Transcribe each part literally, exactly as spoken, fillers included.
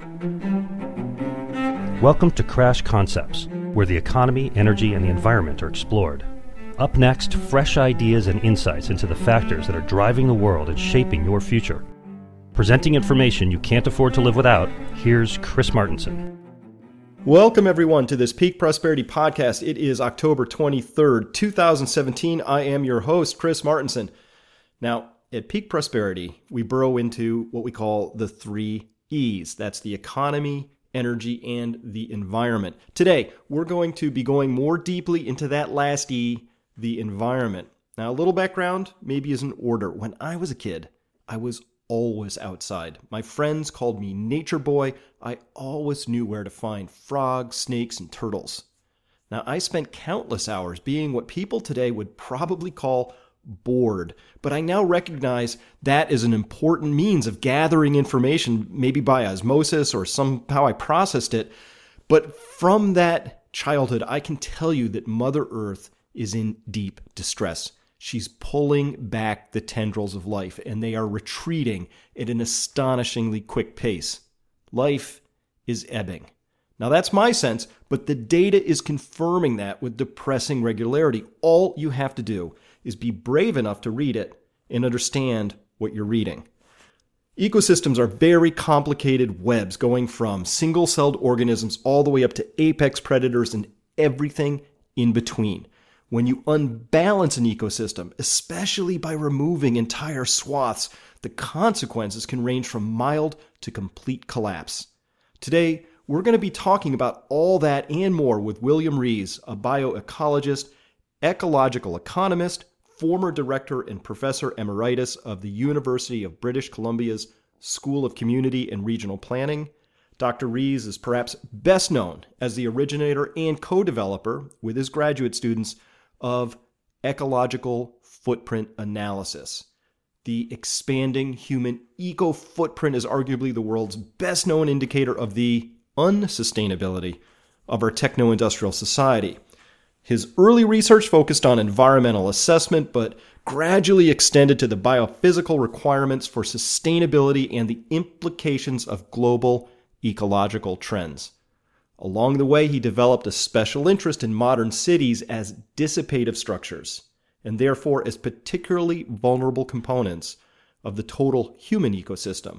Welcome to Crash Concepts, where the economy, energy, and the environment are explored. Up next, fresh ideas and insights into the factors that are driving the world and shaping your future. Presenting information you can't afford to live without, here's Chris Martenson. Welcome, everyone, to this Peak Prosperity Podcast. It is October twenty-third, twenty seventeen. I am your host, Chris Martenson. Now, at Peak Prosperity, we burrow into what we call the three E's. That's the economy, energy, and the environment. Today, we're going to be going more deeply into that last E, the environment. Now, a little background, maybe as an order. When I was a kid, I was always outside. My friends called me Nature Boy. I always knew where to find frogs, snakes, and turtles. Now, I spent countless hours being what people today would probably call bored, but I now recognize that is an important means of gathering information, maybe by osmosis or somehow I processed it. But from that childhood, I can tell you that Mother Earth is in deep distress. She's pulling back the tendrils of life, and they are retreating at an astonishingly quick pace. Life is ebbing. Now, that's my sense, but the data is confirming that with depressing regularity. All you have to do is be brave enough to read it and understand what you're reading. Ecosystems are very complicated webs going from single-celled organisms all the way up to apex predators and everything in between. When you unbalance an ecosystem, especially by removing entire swaths, the consequences can range from mild to complete collapse. Today, we're going to be talking about all that and more with William Rees, a bioecologist, ecological economist, former director and professor emeritus of the University of British Columbia's School of Community and Regional Planning. Doctor Rees is perhaps best known as the originator and co-developer with his graduate students of ecological footprint analysis. The expanding human eco-footprint is arguably the world's best known indicator of the unsustainability of our techno-industrial society. His early research focused on environmental assessment, but gradually extended to the biophysical requirements for sustainability and the implications of global ecological trends. Along the way, he developed a special interest in modern cities as dissipative structures, and therefore as particularly vulnerable components of the total human ecosystem.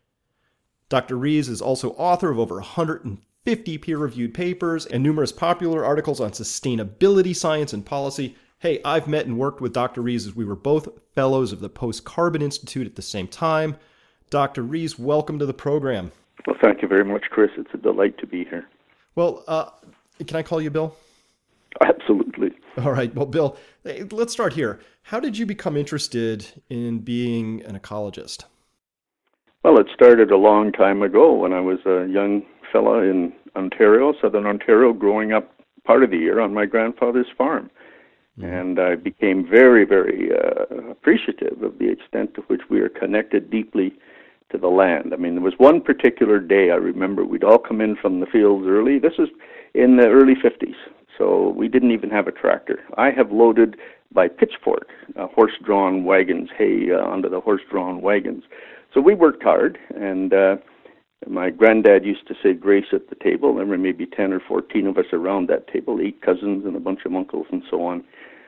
Doctor Rees is also author of over one hundred fifty peer-reviewed papers and numerous popular articles on sustainability, science, and policy. Hey, I've met and worked with Doctor Rees as we were both fellows of the Post-Carbon Institute at the same time. Doctor Rees, welcome to the program. Well, thank you very much, Chris. It's a delight to be here. Well, uh, can I call you Bill? Absolutely. All right. Well, Bill, let's start here. How did you become interested in being an ecologist? Well, it started a long time ago when I was a young fella in Ontario, southern Ontario, growing up part of the year on my grandfather's farm. Mm-hmm. And I became very, very uh, appreciative of the extent to which we are connected deeply to the land. I mean, there was one particular day I remember we'd all come in from the fields early. This was in the early fifties, so we didn't even have a tractor. I have loaded by pitchfork uh, horse-drawn wagons, hay uh, onto the horse-drawn wagons. So we worked hard, and uh, my granddad used to say grace at the table. There were maybe ten or fourteen of us around that table, eight cousins and a bunch of uncles and so on.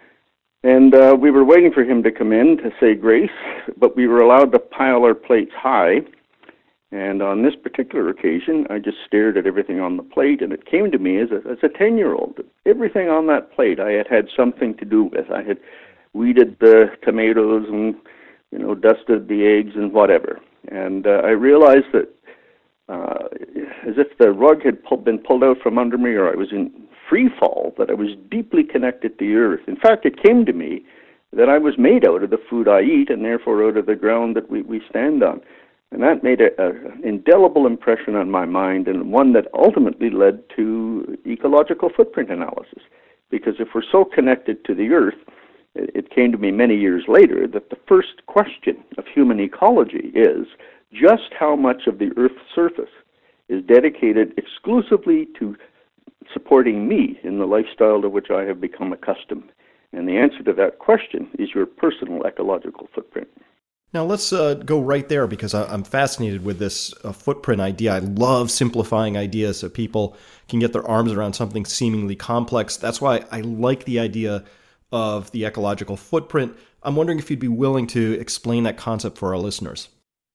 And uh, we were waiting for him to come in to say grace, but we were allowed to pile our plates high. And on this particular occasion, I just stared at everything on the plate, and it came to me as a, as a ten-year-old. Everything on that plate I had had something to do with. I had weeded the tomatoes and, you know, dusted the eggs and whatever. And uh, I realized that uh, as if the rug had pull, been pulled out from under me, or I was in free fall, that I was deeply connected to the earth. In fact, it came to me that I was made out of the food I eat, and therefore out of the ground that we, we stand on. And that made a, a, an indelible impression on my mind, and one that ultimately led to ecological footprint analysis. Because if we're so connected to the earth, it, it came to me many years later that the first question of human ecology is just how much of the earth's surface is dedicated exclusively to supporting me in the lifestyle to which I have become accustomed. And the answer to that question is your personal ecological footprint. Now let's uh, go right there because I, I'm fascinated with this uh, footprint idea. I love simplifying ideas so people can get their arms around something seemingly complex. That's why I like the idea of the ecological footprint. I'm wondering if you'd be willing to explain that concept for our listeners.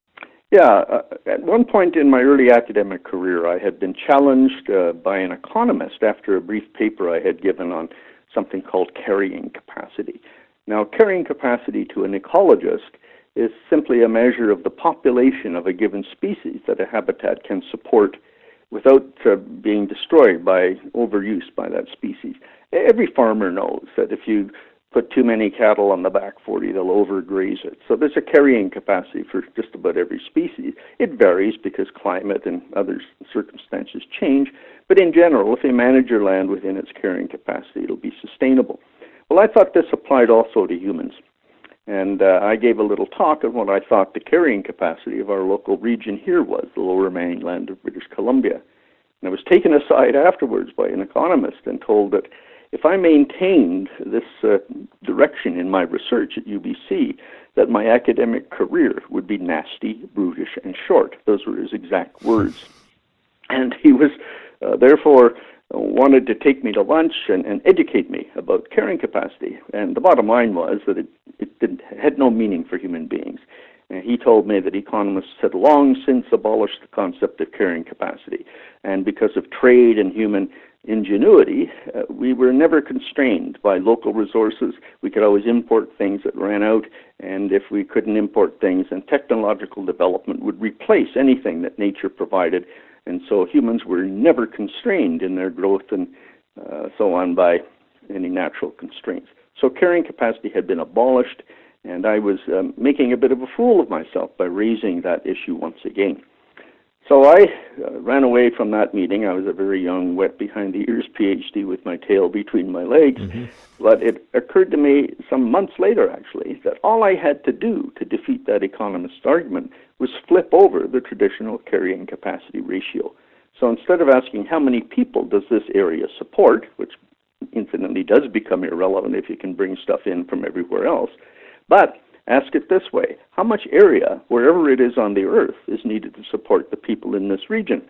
Yeah, uh, at one point in my early academic career, I had been challenged uh, by an economist after a brief paper I had given on something called carrying capacity. Now, carrying capacity to an ecologist is simply a measure of the population of a given species that a habitat can support without uh, being destroyed by overuse by that species. Every farmer knows that if you put too many cattle on the back forty, they'll overgraze it. So there's a carrying capacity for just about every species. It varies because climate and other circumstances change, but in general, if you manage your land within its carrying capacity, it'll be sustainable. Well, I thought this applied also to humans. And uh, I gave a little talk on what I thought the carrying capacity of our local region here was, the lower mainland of British Columbia. And I was taken aside afterwards by an economist and told that if I maintained this uh, direction in my research at U B C, that my academic career would be nasty, brutish, and short. Those were his exact words. And he was uh, therefore wanted to take me to lunch and, and educate me about carrying capacity. And the bottom line was that it, it didn't, had no meaning for human beings. And he told me that economists had long since abolished the concept of carrying capacity. And because of trade and human ingenuity, uh, we were never constrained by local resources. We could always import things that ran out, and if we couldn't import things, then technological development would replace anything that nature provided. And so humans were never constrained in their growth and uh, so on by any natural constraints. So carrying capacity had been abolished, and I was um, making a bit of a fool of myself by raising that issue once again. So I uh, ran away from that meeting. I was a very young, wet behind the ears P H D with my tail between my legs. Mm-hmm. But it occurred to me some months later, actually, that all I had to do to defeat that economist's argument was flip over the traditional carrying capacity ratio. So instead of asking how many people does this area support, which infinitely does become irrelevant if you can bring stuff in from everywhere else, but ask it this way: how much area, wherever it is on the earth, is needed to support the people in this region?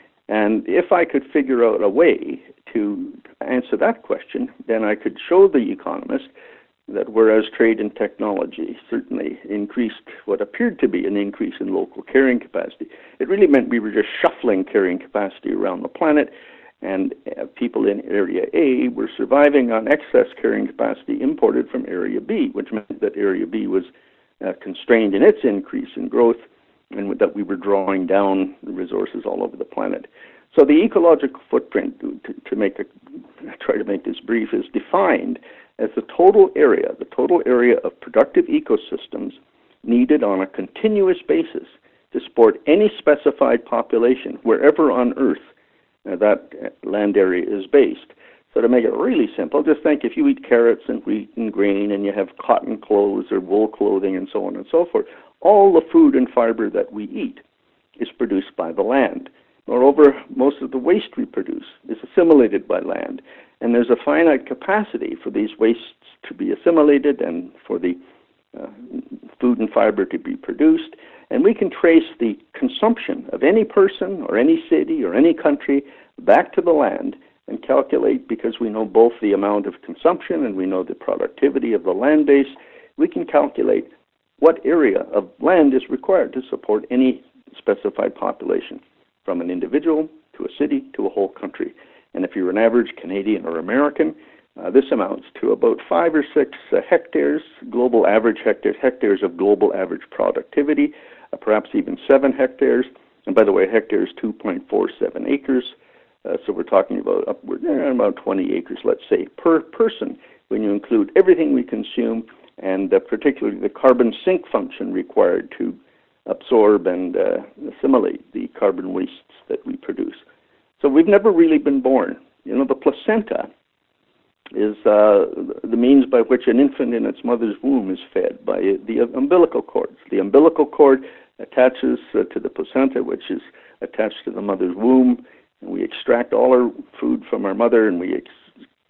And if I could figure out a way to answer that question, then I could show the economist that whereas trade and technology certainly increased what appeared to be an increase in local carrying capacity, it really meant we were just shuffling carrying capacity around the planet, and uh, people in Area A were surviving on excess carrying capacity imported from Area B, which meant that Area B was uh, constrained in its increase in growth, and that we were drawing down the resources all over the planet. So the ecological footprint, to, to make a, try to make this brief, is defined as the total area, the total area of productive ecosystems needed on a continuous basis to support any specified population wherever on Earth uh, that land area is based. So to make it really simple, just think if you eat carrots and wheat and grain and you have cotton clothes or wool clothing and so on and so forth, all the food and fiber that we eat is produced by the land. Moreover, most of the waste we produce is assimilated by land, and there's a finite capacity for these wastes to be assimilated and for the uh, food and fiber to be produced. And we can trace the consumption of any person or any city or any country back to the land and calculate, because we know both the amount of consumption and we know the productivity of the land base, we can calculate what area of land is required to support any specified population, from an individual to a city to a whole country. And if you're an average Canadian or American, uh, this amounts to about five or six uh, hectares, global average hectares, hectares of global average productivity, uh, perhaps even seven hectares. And by the way, hectares two point four seven acres. Uh, so we're talking about upward eh, about twenty acres, let's say, per person when you include everything we consume, and uh, particularly the carbon sink function required to absorb and uh, assimilate the carbon wastes that we produce. So we've never really been born. You know, the placenta is uh, the means by which an infant in its mother's womb is fed, by the umbilical cords. The umbilical cord attaches uh, to the placenta, which is attached to the mother's womb, and we extract all our food from our mother, and we ex-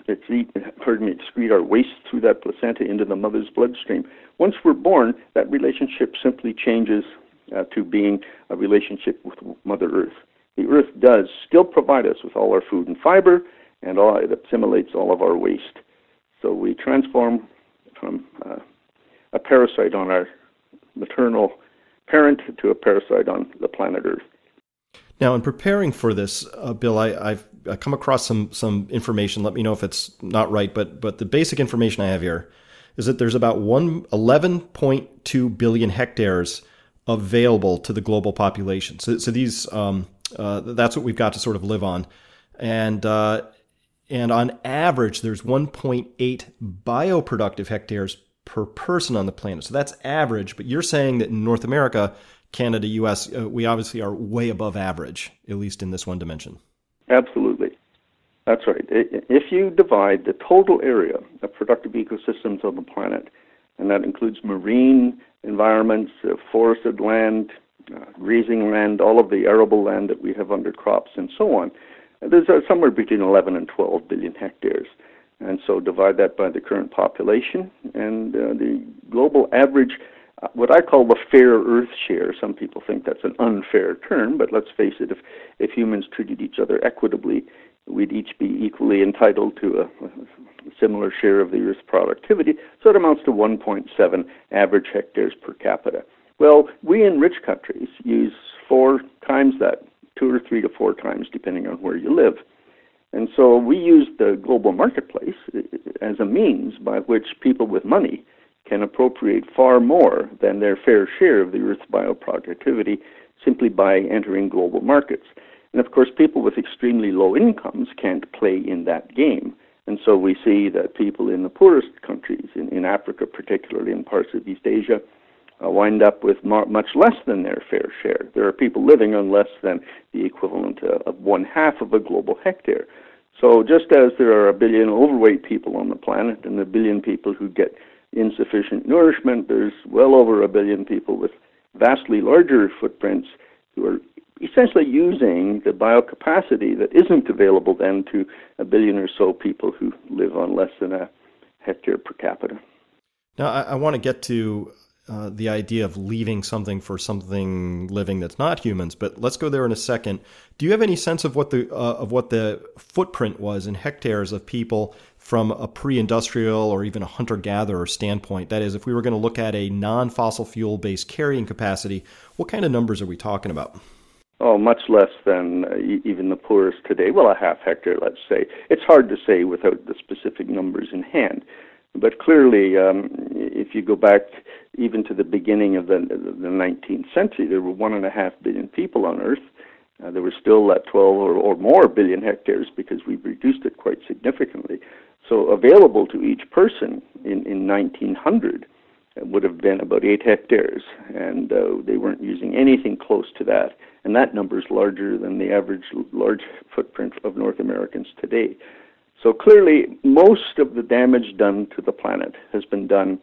excrete, pardon me, excrete our waste through that placenta into the mother's bloodstream. Once we're born, that relationship simply changes uh, to being a relationship with Mother Earth. The Earth does still provide us with all our food and fiber, and all, it assimilates all of our waste. So we transform from uh, a parasite on our maternal parent to a parasite on the planet Earth. Now, in preparing for this, uh, Bill, I, I've I come across some some information. Let me know if it's not right, but but the basic information I have here is that there's about one eleven point two billion hectares available to the global population. So, so these um, uh, that's what we've got to sort of live on, and uh, and on average, there's one point eight bioproductive hectares per person on the planet. So that's average. But you're saying that in North America, Canada, U S, uh, we obviously are way above average, at least in this one dimension. Absolutely. That's right. If you divide the total area of productive ecosystems on the planet, and that includes marine environments, uh, forested land, uh, grazing land, all of the arable land that we have under crops, and so on, there's uh, somewhere between eleven and twelve billion hectares. And so divide that by the current population, and uh, the global average, uh, what I call the fair Earth share. Some people think that's an unfair term, but let's face it, if, if humans treated each other equitably, we'd each be equally entitled to a, a similar share of the Earth's productivity, so it amounts to one point seven average hectares per capita. Well, we in rich countries use four times that, two or three to four times, depending on where you live. And so we use the global marketplace as a means by which people with money can appropriate far more than their fair share of the Earth's bioproductivity simply by entering global markets. And of course, people with extremely low incomes can't play in that game. And so we see that people in the poorest countries, in, in Africa particularly, in parts of East Asia, uh, wind up with more, much less than their fair share. There are people living on less than the equivalent uh, of one half of a global hectare. So just as there are a billion overweight people on the planet and a billion people who get insufficient nourishment, there's well over a billion people with vastly larger footprints who are essentially using the biocapacity that isn't available then to a billion or so people who live on less than a hectare per capita. Now, I, I want to get to uh, the idea of leaving something for something living that's not humans, but let's go there in a second. Do you have any sense of what the uh, of what the footprint was in hectares of people from a pre-industrial or even a hunter-gatherer standpoint? That is, if we were going to look at a non-fossil fuel-based carrying capacity, what kind of numbers are we talking about? Oh, much less than uh, even the poorest today. Well, a half hectare, let's say. It's hard to say without the specific numbers in hand. But clearly, um, if you go back even to the beginning of the, the nineteenth century, there were one and a half billion people on Earth. Uh, there were still at twelve or, or more billion hectares because we've reduced it quite significantly. So available to each person in, in nineteen hundred would have been about eight hectares, and uh, they weren't using anything close to that. And that number is larger than the average large footprint of North Americans today. So clearly, most of the damage done to the planet has been done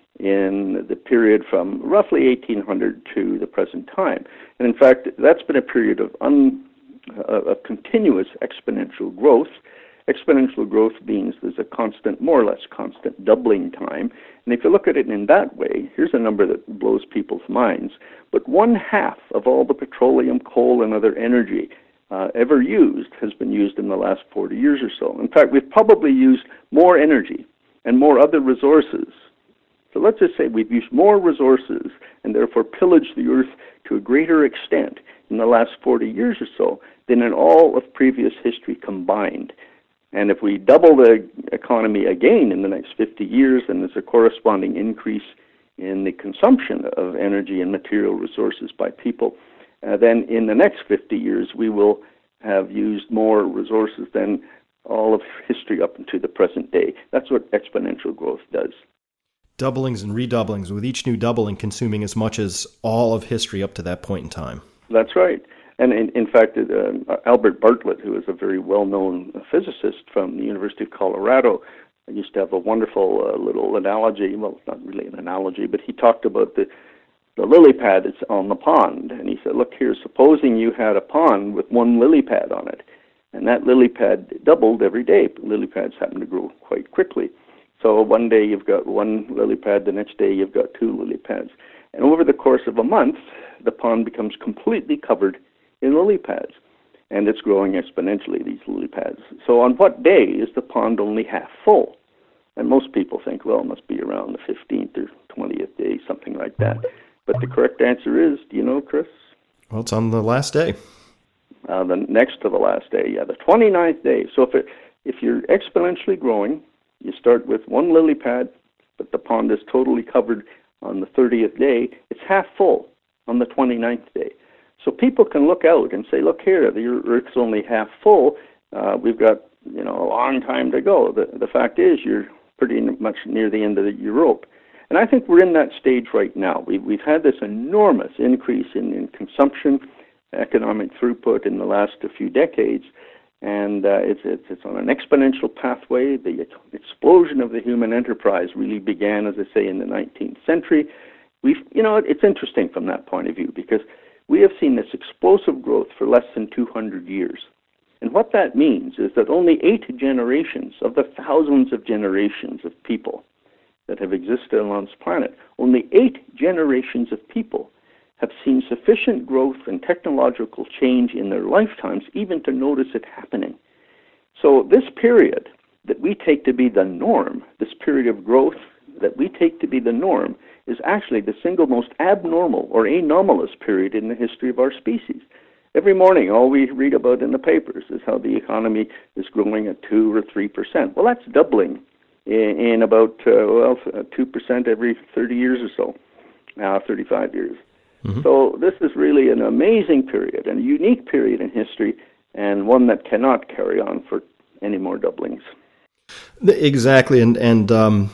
in the period from roughly eighteen hundred to the present time. And in fact, that's been a period of, un, uh, of continuous exponential growth. Exponential growth means there's a constant, more or less constant doubling time. And if you look at it in that way, here's a number that blows people's minds. But one half of all the petroleum, coal, and other energy uh, ever used has been used in the last forty years or so. In fact, we've probably used more energy and more other resources. So let's just say we've used more resources and therefore pillaged the Earth to a greater extent in the last forty years or so than in all of previous history combined. And if we double the economy again in the next fifty years, then there's a corresponding increase in the consumption of energy and material resources by people. Uh, then in the next fifty years, we will have used more resources than all of history up into the present day. That's what exponential growth does. Doublings and redoublings, with each new doubling consuming as much as all of history up to that point in time. That's right. And in, in fact, uh, Albert Bartlett, who is a very well-known physicist from the University of Colorado, used to have a wonderful uh, little analogy. Well, it's not really an analogy, but he talked about the, the lily pad that's on the pond. And he said, look here, supposing you had a pond with one lily pad on it, and And that lily pad doubled every day. Lily pads happen to grow quite quickly. So one day you've got one lily pad, the next day you've got two lily pads. And over the course of a month, the pond becomes completely covered in lily pads. And it's growing exponentially, these lily pads. So on what day is the pond only half full? And most people think, well, it must be around the fifteenth or twentieth day, something like that. But the correct answer is, do you know, Chris? Well, it's on the last day. Uh, the next to the last day, yeah, the twenty-ninth day. So if it, if you're exponentially growing, you start with one lily pad, but the pond is totally covered on the thirtieth day, it's half full on the twenty-ninth day. So people can look out and say, look here, the Earth's only half full. Uh, we've got, you know, a long time to go. The, the fact is you're pretty much near the end of the, your rope. And I think we're in that stage right now. We've, we've had this enormous increase in, in consumption, economic throughput in the last few decades, and uh, it's, it's it's on an exponential pathway. The explosion of the human enterprise really began, as I say, in the nineteenth century. We've, you know, it's interesting from that point of view because we have seen this explosive growth for less than two hundred years. And what that means is that only eight generations of the thousands of generations of people that have existed on this planet, only eight generations of people have seen sufficient growth and technological change in their lifetimes even to notice it happening. So this period that we take to be the norm, this period of growth that we take to be the norm, is actually the single most abnormal or anomalous period in the history of our species. Every morning, all we read about in the papers is how the economy is growing at two or three percent. Well, that's doubling in, in about uh, well two percent every thirty years or so, now uh, thirty-five years. Mm-hmm. So this is really an amazing period and a unique period in history, and one that cannot carry on for any more doublings. Exactly, and and um,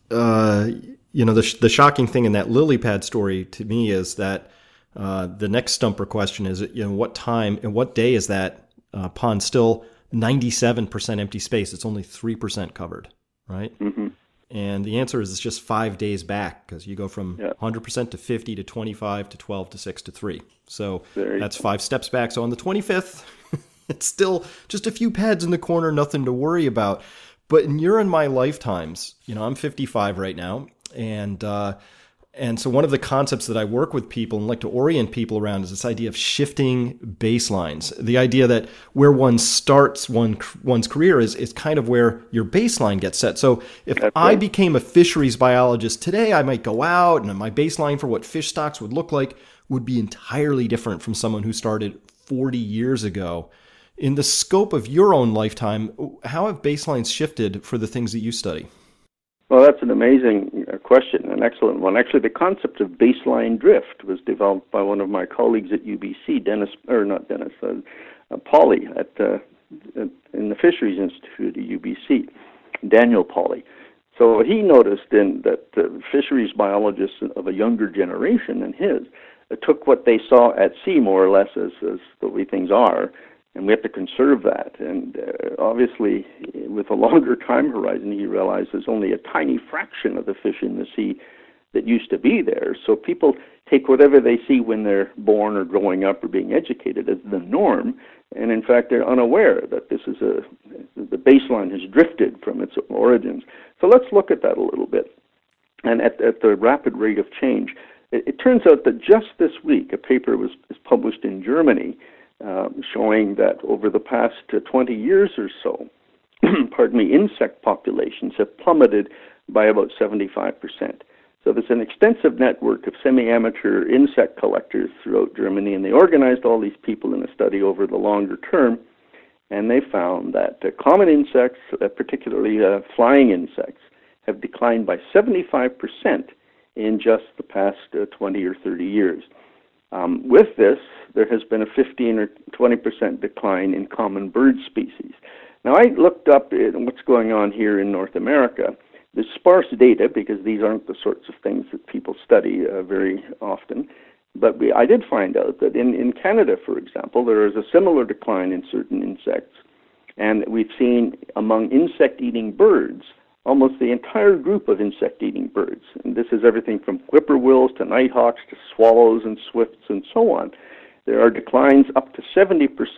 uh, you know the sh- the shocking thing in that lily pad story to me is that uh, the next stumper question is, you know, what time and what day is that uh, pond still ninety-seven percent empty space? It's only three percent covered, right? Mm-hmm. And the answer is it's just five days back because you go from yeah. one hundred percent to fifty to twenty-five to twelve to six to three. So that's five steps back. So on the twenty-fifth, it's still just a few pads in the corner, nothing to worry about. But in your and my lifetimes, you know, I'm fifty-five right now. And uh, and so one of the concepts that I work with people and like to orient people around is this idea of shifting baselines. The idea that where one starts one one's career is, is kind of where your baseline gets set. So if That's I right. became a fisheries biologist today, I might go out and my baseline for what fish stocks would look like would be entirely different from someone who started forty years ago. In the scope of your own lifetime, how have baselines shifted for the things that you study? Well, that's an amazing question, an excellent one. Actually, the concept of baseline drift was developed by one of my colleagues at U B C, Dennis, or not Dennis, uh, uh, Pauly at, uh, at in the Fisheries Institute at U B C, Daniel Pauly. So he noticed in that uh, fisheries biologists of a younger generation than his uh, took what they saw at sea more or less as, as the way things are, and we have to conserve that. And uh, obviously, with a longer time horizon, he realized there's only a tiny fraction of the fish in the sea that used to be there. So people take whatever they see when they're born or growing up or being educated as the norm, and in fact, they're unaware that this is a the baseline has drifted from its origins. So let's look at that a little bit. And at, at the rapid rate of change, it, it turns out that just this week, a paper was, was published in Germany Uh, showing that over the past uh, twenty years or so, pardon me, insect populations have plummeted by about seventy-five percent. So there's an extensive network of semi-amateur insect collectors throughout Germany, and they organized all these people in a study over the longer term, and they found that uh, common insects, uh, particularly uh, flying insects, have declined by seventy-five percent in just the past uh, twenty or thirty years. Um, with this, there has been a fifteen or twenty percent decline in common bird species. Now, I looked up at what's going on here in North America. There's sparse data because these aren't the sorts of things that people study uh, very often. But we, I did find out that in, in Canada, for example, there is a similar decline in certain insects. And we've seen among insect-eating birds, almost the entire group of insect-eating birds, and this is everything from whippoorwills to nighthawks to swallows and swifts and so on. There are declines up to seventy percent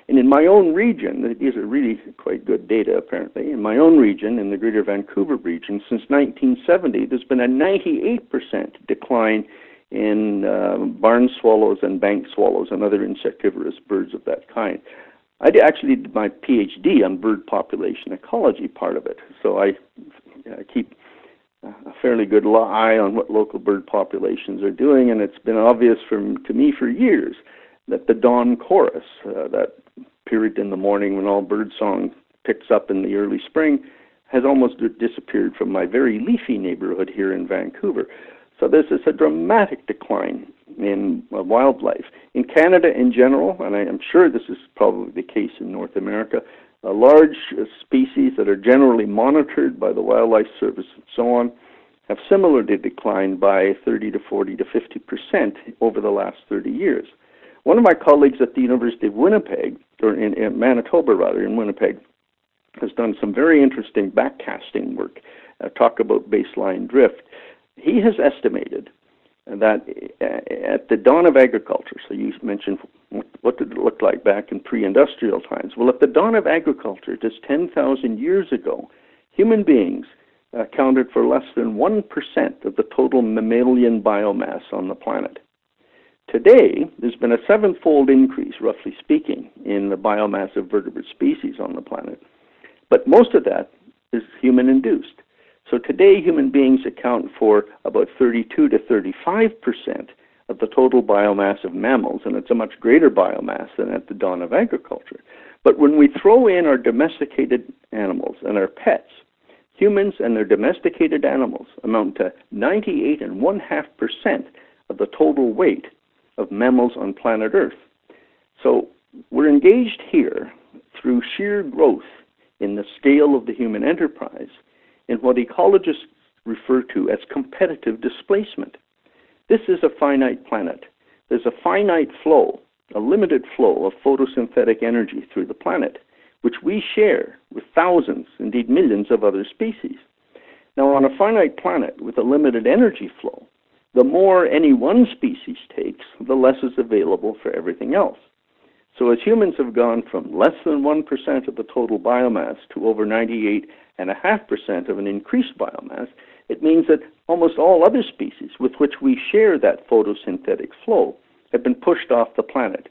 And in my own region, these are really quite good data apparently, in my own region, in the Greater Vancouver region, since nineteen seventy, there's been a ninety-eight percent decline in uh, barn swallows and bank swallows and other insectivorous birds of that kind. I actually did my PhD on bird population ecology, part of it, so I, I keep a fairly good eye on what local bird populations are doing, and it's been obvious from, to me for years that the dawn chorus, uh, that period in the morning when all bird song picks up in the early spring, has almost disappeared from my very leafy neighborhood here in Vancouver. So this is a dramatic decline in uh, wildlife. In Canada in general, and I am sure this is probably the case in North America, uh, large uh, species that are generally monitored by the Wildlife Service and so on have similarly declined by thirty to forty to fifty percent over the last thirty years. One of my colleagues at the University of Winnipeg, or in, in Manitoba rather, in Winnipeg, has done some very interesting backcasting work, uh, talk about baseline drift. He has estimated that at the dawn of agriculture, so you mentioned what did it look like back in pre-industrial times. Well, at the dawn of agriculture, just ten thousand years ago, human beings accounted for less than one percent of the total mammalian biomass on the planet. Today, there's been a sevenfold increase, roughly speaking, in the biomass of vertebrate species on the planet. But most of that is human-induced. So today, human beings account for about thirty-two to thirty-five percent of the total biomass of mammals, and it's a much greater biomass than at the dawn of agriculture. But when we throw in our domesticated animals and our pets, humans and their domesticated animals amount to ninety-eight and one half percent of the total weight of mammals on planet Earth. So we're engaged here through sheer growth in the scale of the human enterprise in what ecologists refer to as competitive displacement. This is a finite planet. There's a finite flow, a limited flow of photosynthetic energy through the planet, which we share with thousands, indeed millions of other species. Now, on a finite planet with a limited energy flow, the more any one species takes, the less is available for everything else. So as humans have gone from less than one percent of the total biomass to over ninety-eight point five percent of an increased biomass, it means that almost all other species with which we share that photosynthetic flow have been pushed off the planet.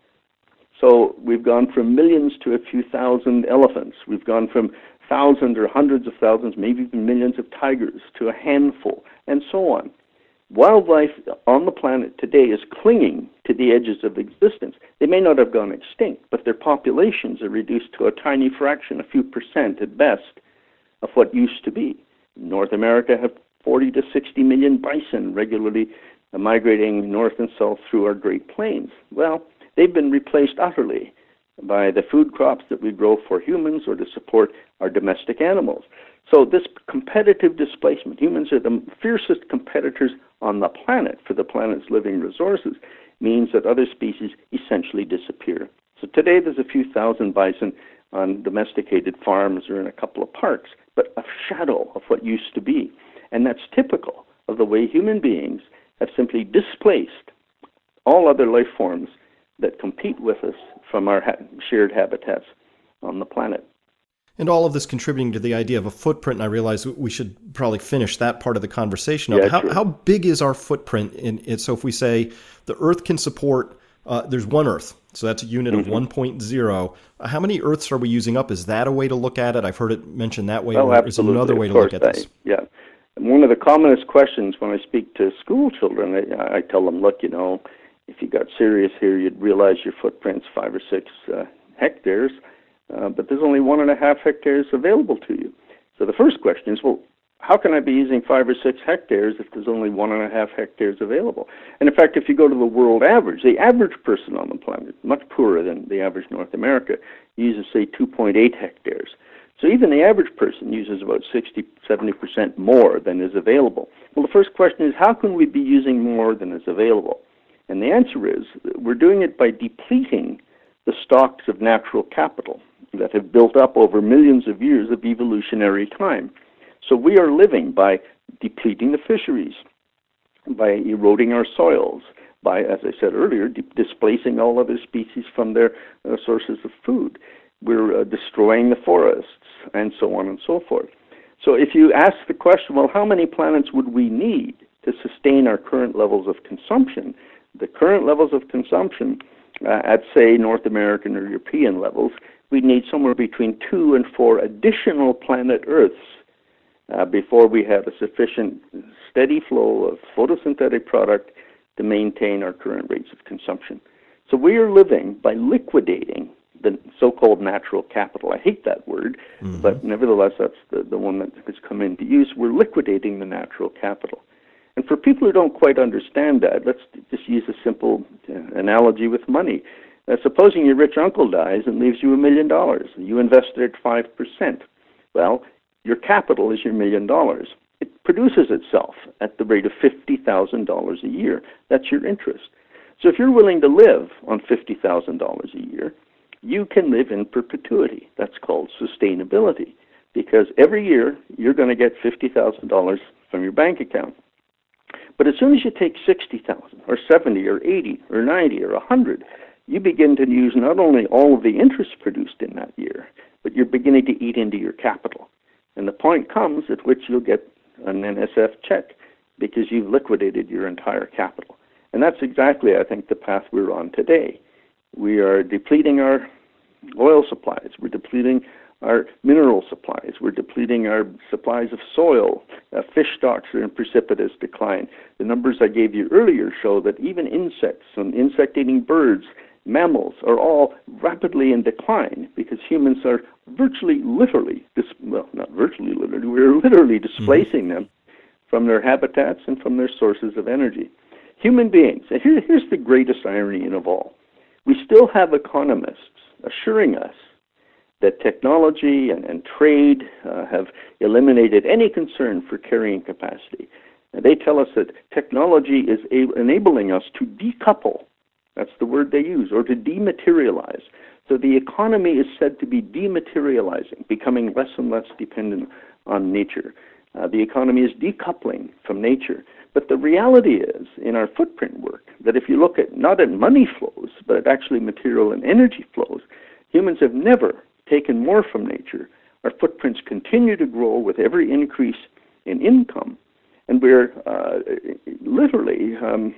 So we've gone from millions to a few thousand elephants. We've gone from thousands or hundreds of thousands, maybe even millions of tigers to a handful, and so on. Wildlife on the planet today is clinging to the edges of existence. They may not have gone extinct, but their populations are reduced to a tiny fraction, a few percent at best, of what used to be. North America have forty to sixty million bison regularly migrating north and south through our Great Plains. Well, they've been replaced utterly by the food crops that we grow for humans or to support our domestic animals. So this competitive displacement, humans are the fiercest competitors on the planet for the planet's living resources, means that other species essentially disappear. So today there's a few thousand bison on domesticated farms or in a couple of parks, but a shadow of what used to be. And that's typical of the way human beings have simply displaced all other life forms that compete with us from our ha- shared habitats on the planet. And all of this contributing to the idea of a footprint, and I realize we should probably finish that part of the conversation. Yeah, how, sure. how big is our footprint? In it? So if we say the Earth can support, uh, there's one Earth, so that's a unit mm-hmm. of one point zero. Uh, how many Earths are we using up? Is that a way to look at it? I've heard it mentioned that way. Oh, or absolutely. is it another way of to look course, at this? I, yeah. One of the commonest questions when I speak to school children, I, I tell them, look, you know, if you got serious here, you'd realize your footprint's five or six uh, hectares. Uh, but there's only one and a half hectares available to you. So the first question is, well, how can I be using five or six hectares if there's only one and a half hectares available? And in fact, if you go to the world average, the average person on the planet, much poorer than the average North America, uses, say, two point eight hectares. So even the average person uses about sixty, seventy percent more than is available. Well, the first question is, how can we be using more than is available? And the answer is, we're doing it by depleting the stocks of natural capital that have built up over millions of years of evolutionary time. So we are living by depleting the fisheries, by eroding our soils, by, as I said earlier, di- displacing all other species from their uh, sources of food. We're uh, destroying the forests, and so on and so forth. So if you ask the question, well, how many planets would we need to sustain our current levels of consumption? The current levels of consumption uh, at, say, North American or European levels, we'd need somewhere between two and four additional planet Earths uh, before we have a sufficient steady flow of photosynthetic product to maintain our current rates of consumption. So we are living by liquidating the so-called natural capital. I hate that word, mm-hmm. but nevertheless, that's the, the one that has come into use. We're liquidating the natural capital. And for people who don't quite understand that, let's just use a simple uh, analogy with money. Uh, supposing your rich uncle dies and leaves you a million dollars. You invested at five percent. Well, your capital is your million dollars. It produces itself at the rate of fifty thousand dollars a year. That's your interest. So if you're willing to live on fifty thousand dollars a year, you can live in perpetuity. That's called sustainability, because every year you're going to get fifty thousand dollars from your bank account. But as soon as you take sixty thousand dollars or seventy thousand dollars or eighty thousand dollars or ninety thousand dollars or one hundred thousand dollars, you begin to use not only all of the interest produced in that year, but you're beginning to eat into your capital. And the point comes at which you'll get an N S F check because you've liquidated your entire capital. And that's exactly, I think, the path we're on today. We are depleting our oil supplies. We're depleting our mineral supplies. We're depleting our supplies of soil. Uh, fish stocks are in precipitous decline. The numbers I gave you earlier show that even insects and insect-eating birds, mammals, are all rapidly in decline because humans are virtually, literally, dis- well, not virtually, literally, we're literally displacing mm-hmm. them from their habitats and from their sources of energy. Human beings, and here, here's the greatest irony of all. We still have economists assuring us that technology and, and trade uh, have eliminated any concern for carrying capacity. And they tell us that technology is a- enabling us to decouple, that's the word they use, or to dematerialize. So the economy is said to be dematerializing, becoming less and less dependent on nature. Uh, the economy is decoupling from nature. But the reality is, in our footprint work, that if you look at not at money flows, but at actually material and energy flows, humans have never taken more from nature. Our footprints continue to grow with every increase in income, and we're uh, literally um,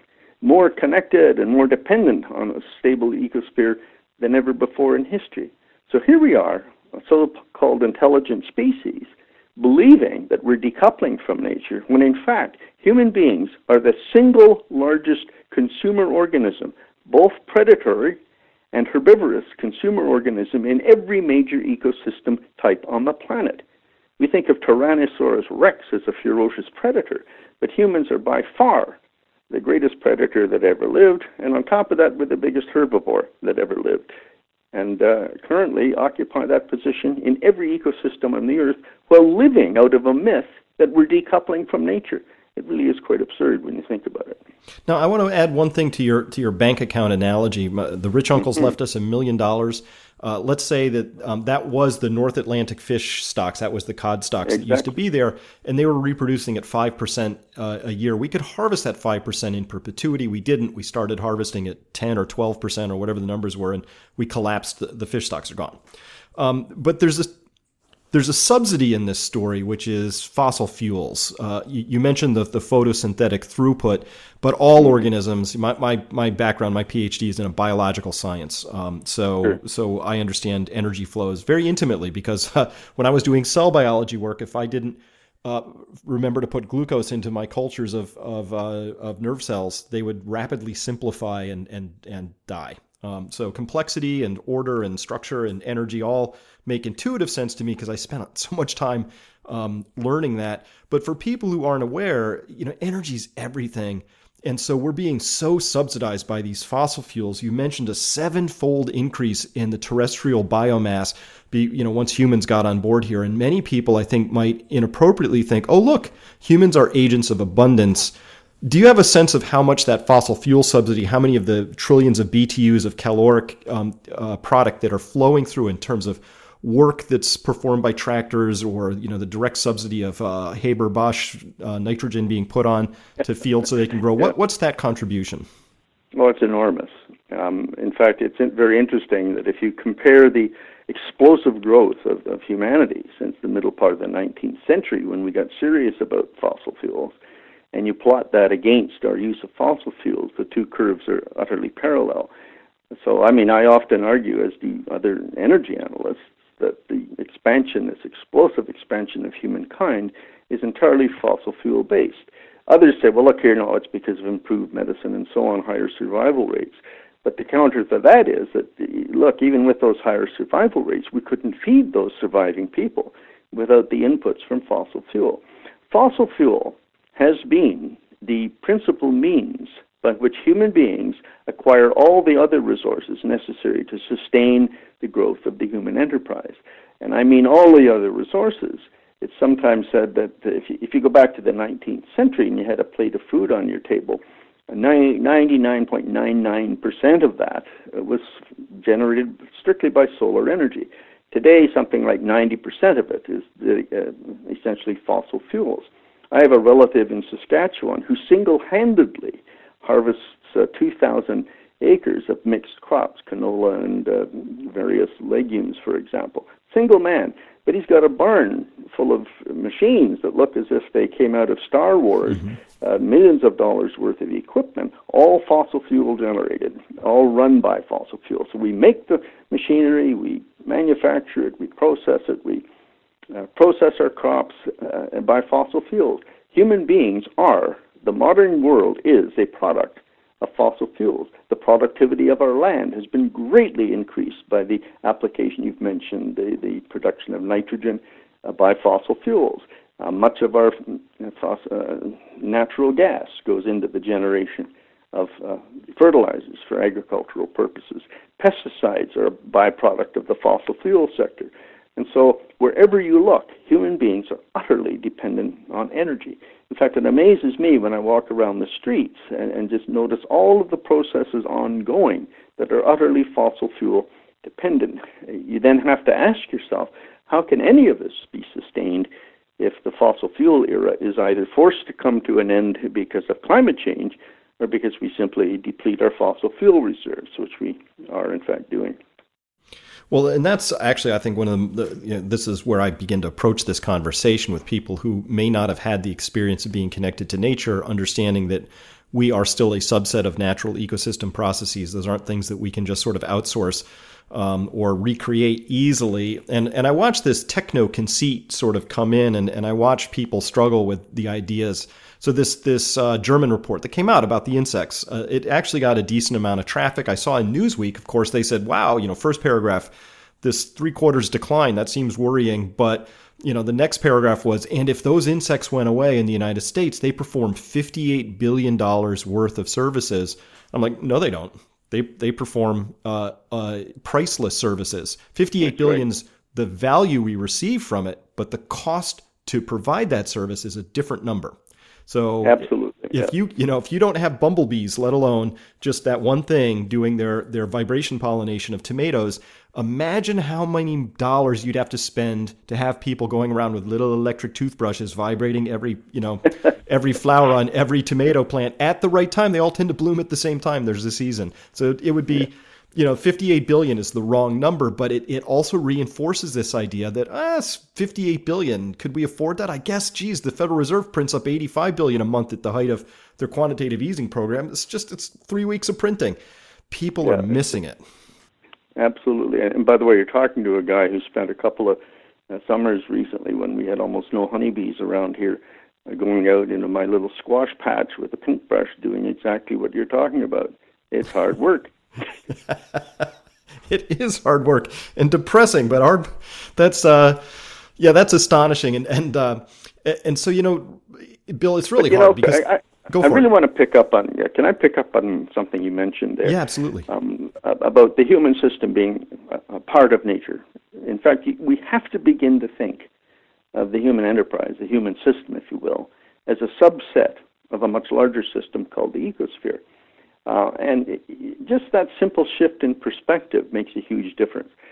more connected and more dependent on a stable ecosphere than ever before in history. So here we are, a so-called intelligent species, believing that we're decoupling from nature, when in fact human beings are the single largest consumer organism, both predatory and herbivorous consumer organism in every major ecosystem type on the planet. We think of Tyrannosaurus rex as a ferocious predator, but humans are by far the greatest predator that ever lived, and on top of that, we're the biggest herbivore that ever lived, and uh, currently occupy that position in every ecosystem on the earth while living out of a myth that we're decoupling from nature. It really is quite absurd when you think about it. Now, I want to add one thing to your to your bank account analogy. The rich uncles mm-hmm. left us a million dollars. Uh, let's say that um, that was the North Atlantic fish stocks. That was the cod stocks exactly. that used to be there, and they were reproducing at five percent uh, a year. We could harvest that five percent in perpetuity. We didn't. We started harvesting at ten or twelve percent or whatever the numbers were, and we collapsed. The, the fish stocks are gone. Um, but there's this There's a subsidy in this story, which is fossil fuels. Uh, you, you mentioned the, the photosynthetic throughput, but all organisms, my, my, my background, my PhD is in a biological science. Um, so sure. so I understand energy flows very intimately because uh, when I was doing cell biology work, if I didn't uh, remember to put glucose into my cultures of of, uh, of nerve cells, they would rapidly simplify and, and, and die. Um, so complexity and order and structure and energy all make intuitive sense to me because I spent so much time um, learning that. But for people who aren't aware, you know, energy is everything. And so we're being so subsidized by these fossil fuels. You mentioned a seven-fold increase in the terrestrial biomass, be, you know, once humans got on board here. And many people, I think, might inappropriately think, oh, look, humans are agents of abundance. Do you have a sense of how much that fossil fuel subsidy, how many of the trillions of B T Us of caloric um, uh, product that are flowing through in terms of work that's performed by tractors, or you know the direct subsidy of uh, Haber-Bosch uh, nitrogen being put on to fields so they can grow. Yeah. What what's that contribution? Well, it's enormous. Um, in fact, it's very interesting that if you compare the explosive growth of, of humanity since the middle part of the nineteenth century, when we got serious about fossil fuels, and you plot that against our use of fossil fuels, the two curves are utterly parallel. So, I mean, I often argue, as do other energy analysts, that the expansion, this explosive expansion of humankind, is entirely fossil fuel based. Others say, well, look here, no, it's because of improved medicine and so on, higher survival rates. But the counter to that is that, look, even with those higher survival rates, we couldn't feed those surviving people without the inputs from fossil fuel. Fossil fuel has been the principal means by which human beings acquire all the other resources necessary to sustain the growth of the human enterprise. And I mean all the other resources. It's sometimes said that if you, if you go back to the nineteenth century and you had a plate of food on your table, ninety-nine point nine nine percent of that was generated strictly by solar energy. Today, something like ninety percent of it is uh, essentially fossil fuels. I have a relative in Saskatchewan who single-handedly harvests uh, two thousand acres of mixed crops, canola and uh, various legumes, for example. Single man. But he's got a barn full of machines that look as if they came out of Star Wars, mm-hmm. uh, millions of dollars worth of equipment, all fossil fuel generated, all run by fossil fuel. So we make the machinery, we manufacture it, we process it, we uh, process our crops uh, by fossil fuels. Human beings are, the modern world is a product of fossil fuels. The productivity of our land has been greatly increased by the application you've mentioned, the, the production of nitrogen uh, by fossil fuels. Uh, much of our uh, natural gas goes into the generation of uh, fertilizers for agricultural purposes. Pesticides are a byproduct of the fossil fuel sector. And so wherever you look, human beings are utterly dependent on energy. In fact, it amazes me when I walk around the streets and, and just notice all of the processes ongoing that are utterly fossil fuel dependent. You then have to ask yourself, how can any of this be sustained if the fossil fuel era is either forced to come to an end because of climate change or because we simply deplete our fossil fuel reserves, which we are in fact doing. Well, and that's actually, I think, one of the, the you know, this is where I begin to approach this conversation with people who may not have had the experience of being connected to nature, understanding that we are still a subset of natural ecosystem processes. Those aren't things that we can just sort of outsource um, or recreate easily. And and I watch this techno conceit sort of come in, and, and I watch people struggle with the ideas. So this this uh, German report that came out about the insects, uh, it actually got a decent amount of traffic. I saw in Newsweek, of course, they said, wow, you know, first paragraph, this three quarters decline, that seems worrying. But, you know, the next paragraph was, and if those insects went away in the United States, they perform fifty-eight billion dollars worth of services. I'm like, no, they don't. They they perform uh, uh, priceless services. fifty-eight That's billion is right. The value we receive from it, but the cost to provide that service is a different number. So absolutely, if yeah. you you know if you don't have bumblebees, let alone just that one thing doing their their vibration pollination of tomatoes, imagine how many dollars you'd have to spend to have people going around with little electric toothbrushes vibrating every you know every flower on every tomato plant at the right time. They all tend to bloom at the same time. There's a season, so it would be. Yeah. You know, fifty-eight billion is the wrong number, but it, it also reinforces this idea that, ah, fifty-eight billion, could we afford that? I guess, geez, the Federal Reserve prints up eighty-five billion a month at the height of their quantitative easing program. It's just, it's three weeks of printing. People yeah. are missing it. Absolutely. And by the way, you're talking to a guy who spent a couple of uh, summers recently when we had almost no honeybees around here, uh, going out into my little squash patch with a paintbrush doing exactly what you're talking about. It's hard work. It is hard work and depressing, but hard. That's uh, yeah, that's astonishing, and and uh, and so you know, Bill, it's really but, hard know, because I, I, go I for really it. want to pick up on. Yeah, can I pick up on something you mentioned there? Yeah, absolutely. Um, about the human system being a, a part of nature. In fact, we have to begin to think of the human enterprise, the human system, if you will, as a subset of a much larger system called the ecosphere. Uh, and it, just that simple shift in perspective makes a huge difference.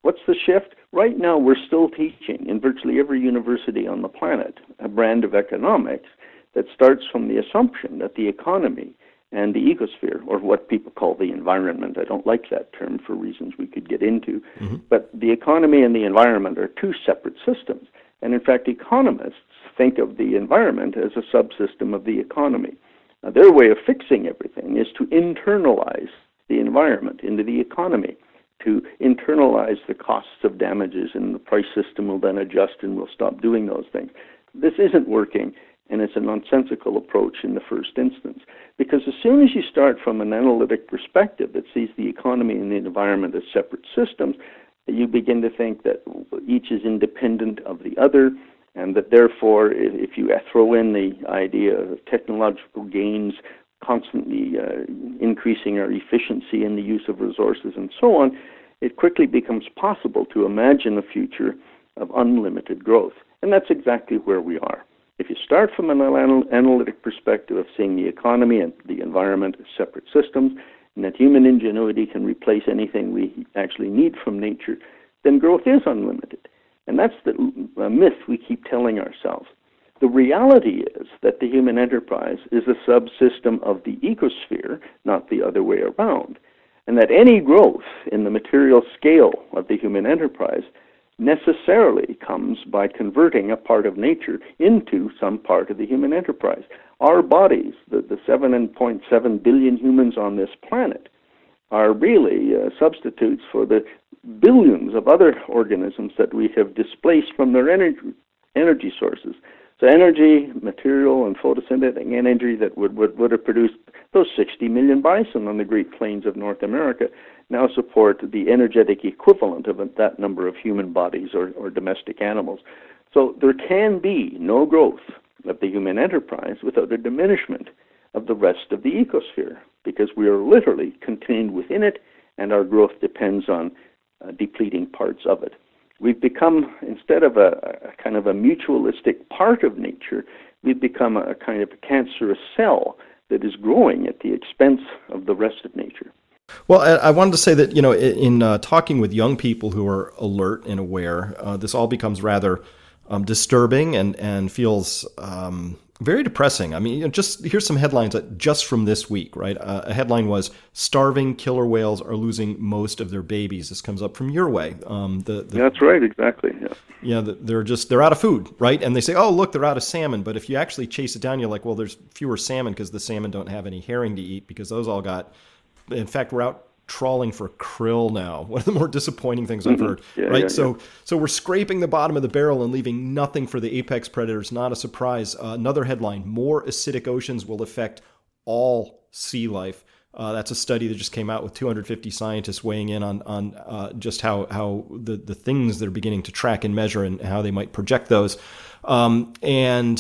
What's the shift? Right now, we're still teaching in virtually every university on the planet a brand of economics that starts from the assumption that the economy and the ecosphere, or what people call the environment, I don't like that term for reasons we could get into, mm-hmm. but the economy and the environment are two separate systems. And in fact, economists think of the environment as a subsystem of the economy. Now, their way of fixing everything is to internalize the environment into the economy, to internalize the costs of damages, and the price system will then adjust and we'll stop doing those things. This isn't working, and it's a nonsensical approach in the first instance. Because as soon as you start from an analytic perspective that sees the economy and the environment as separate systems, you begin to think that each is independent of the other, and that therefore, if you throw in the idea of technological gains, constantly uh, increasing our efficiency in the use of resources and so on, it quickly becomes possible to imagine a future of unlimited growth. And that's exactly where we are. If you start from an anal- analytic perspective of seeing the economy and the environment as separate systems, and that human ingenuity can replace anything we actually need from nature, then growth is unlimited. And that's the uh, myth we keep telling ourselves. The reality is that the human enterprise is a subsystem of the ecosphere, not the other way around, and that any growth in the material scale of the human enterprise necessarily comes by converting a part of nature into some part of the human enterprise. Our bodies, the, the seven point seven billion humans on this planet, are really uh, substitutes for the billions of other organisms that we have displaced from their energy, energy sources. So energy, material, and photosynthetic energy that would, would, would have produced those sixty million bison on the Great Plains of North America now support the energetic equivalent of that number of human bodies or, or domestic animals. So there can be no growth of the human enterprise without a diminishment of the rest of the ecosphere, because we are literally contained within it, and our growth depends on uh, depleting parts of it. We've become, instead of a, a kind of a mutualistic part of nature, we've become a, a kind of a cancerous cell that is growing at the expense of the rest of nature. Well, I wanted to say that, you know, in uh, talking with young people who are alert and aware, uh, this all becomes rather um, disturbing and, and feels um, very depressing. I mean, you know, just here's some headlines that just from this week, right? Uh, a headline was, starving killer whales are losing most of their babies. This comes up from your way. Um, the, the, That's right, exactly. Yeah, yeah the, they're just, they're out of food, right? And they say, oh, look, they're out of salmon. But if you actually chase it down, you're like, well, there's fewer salmon because the salmon don't have any herring to eat, because those all got... In fact, we're out trawling for krill now. One of the more disappointing things I've heard, yeah, right? Yeah, so yeah. so we're scraping the bottom of the barrel and leaving nothing for the apex predators. Not a surprise. Uh, another headline, more acidic oceans will affect all sea life. Uh, that's a study that just came out with two hundred fifty scientists weighing in on on uh, just how, how the, the things they're beginning to track and measure and how they might project those. Um, and...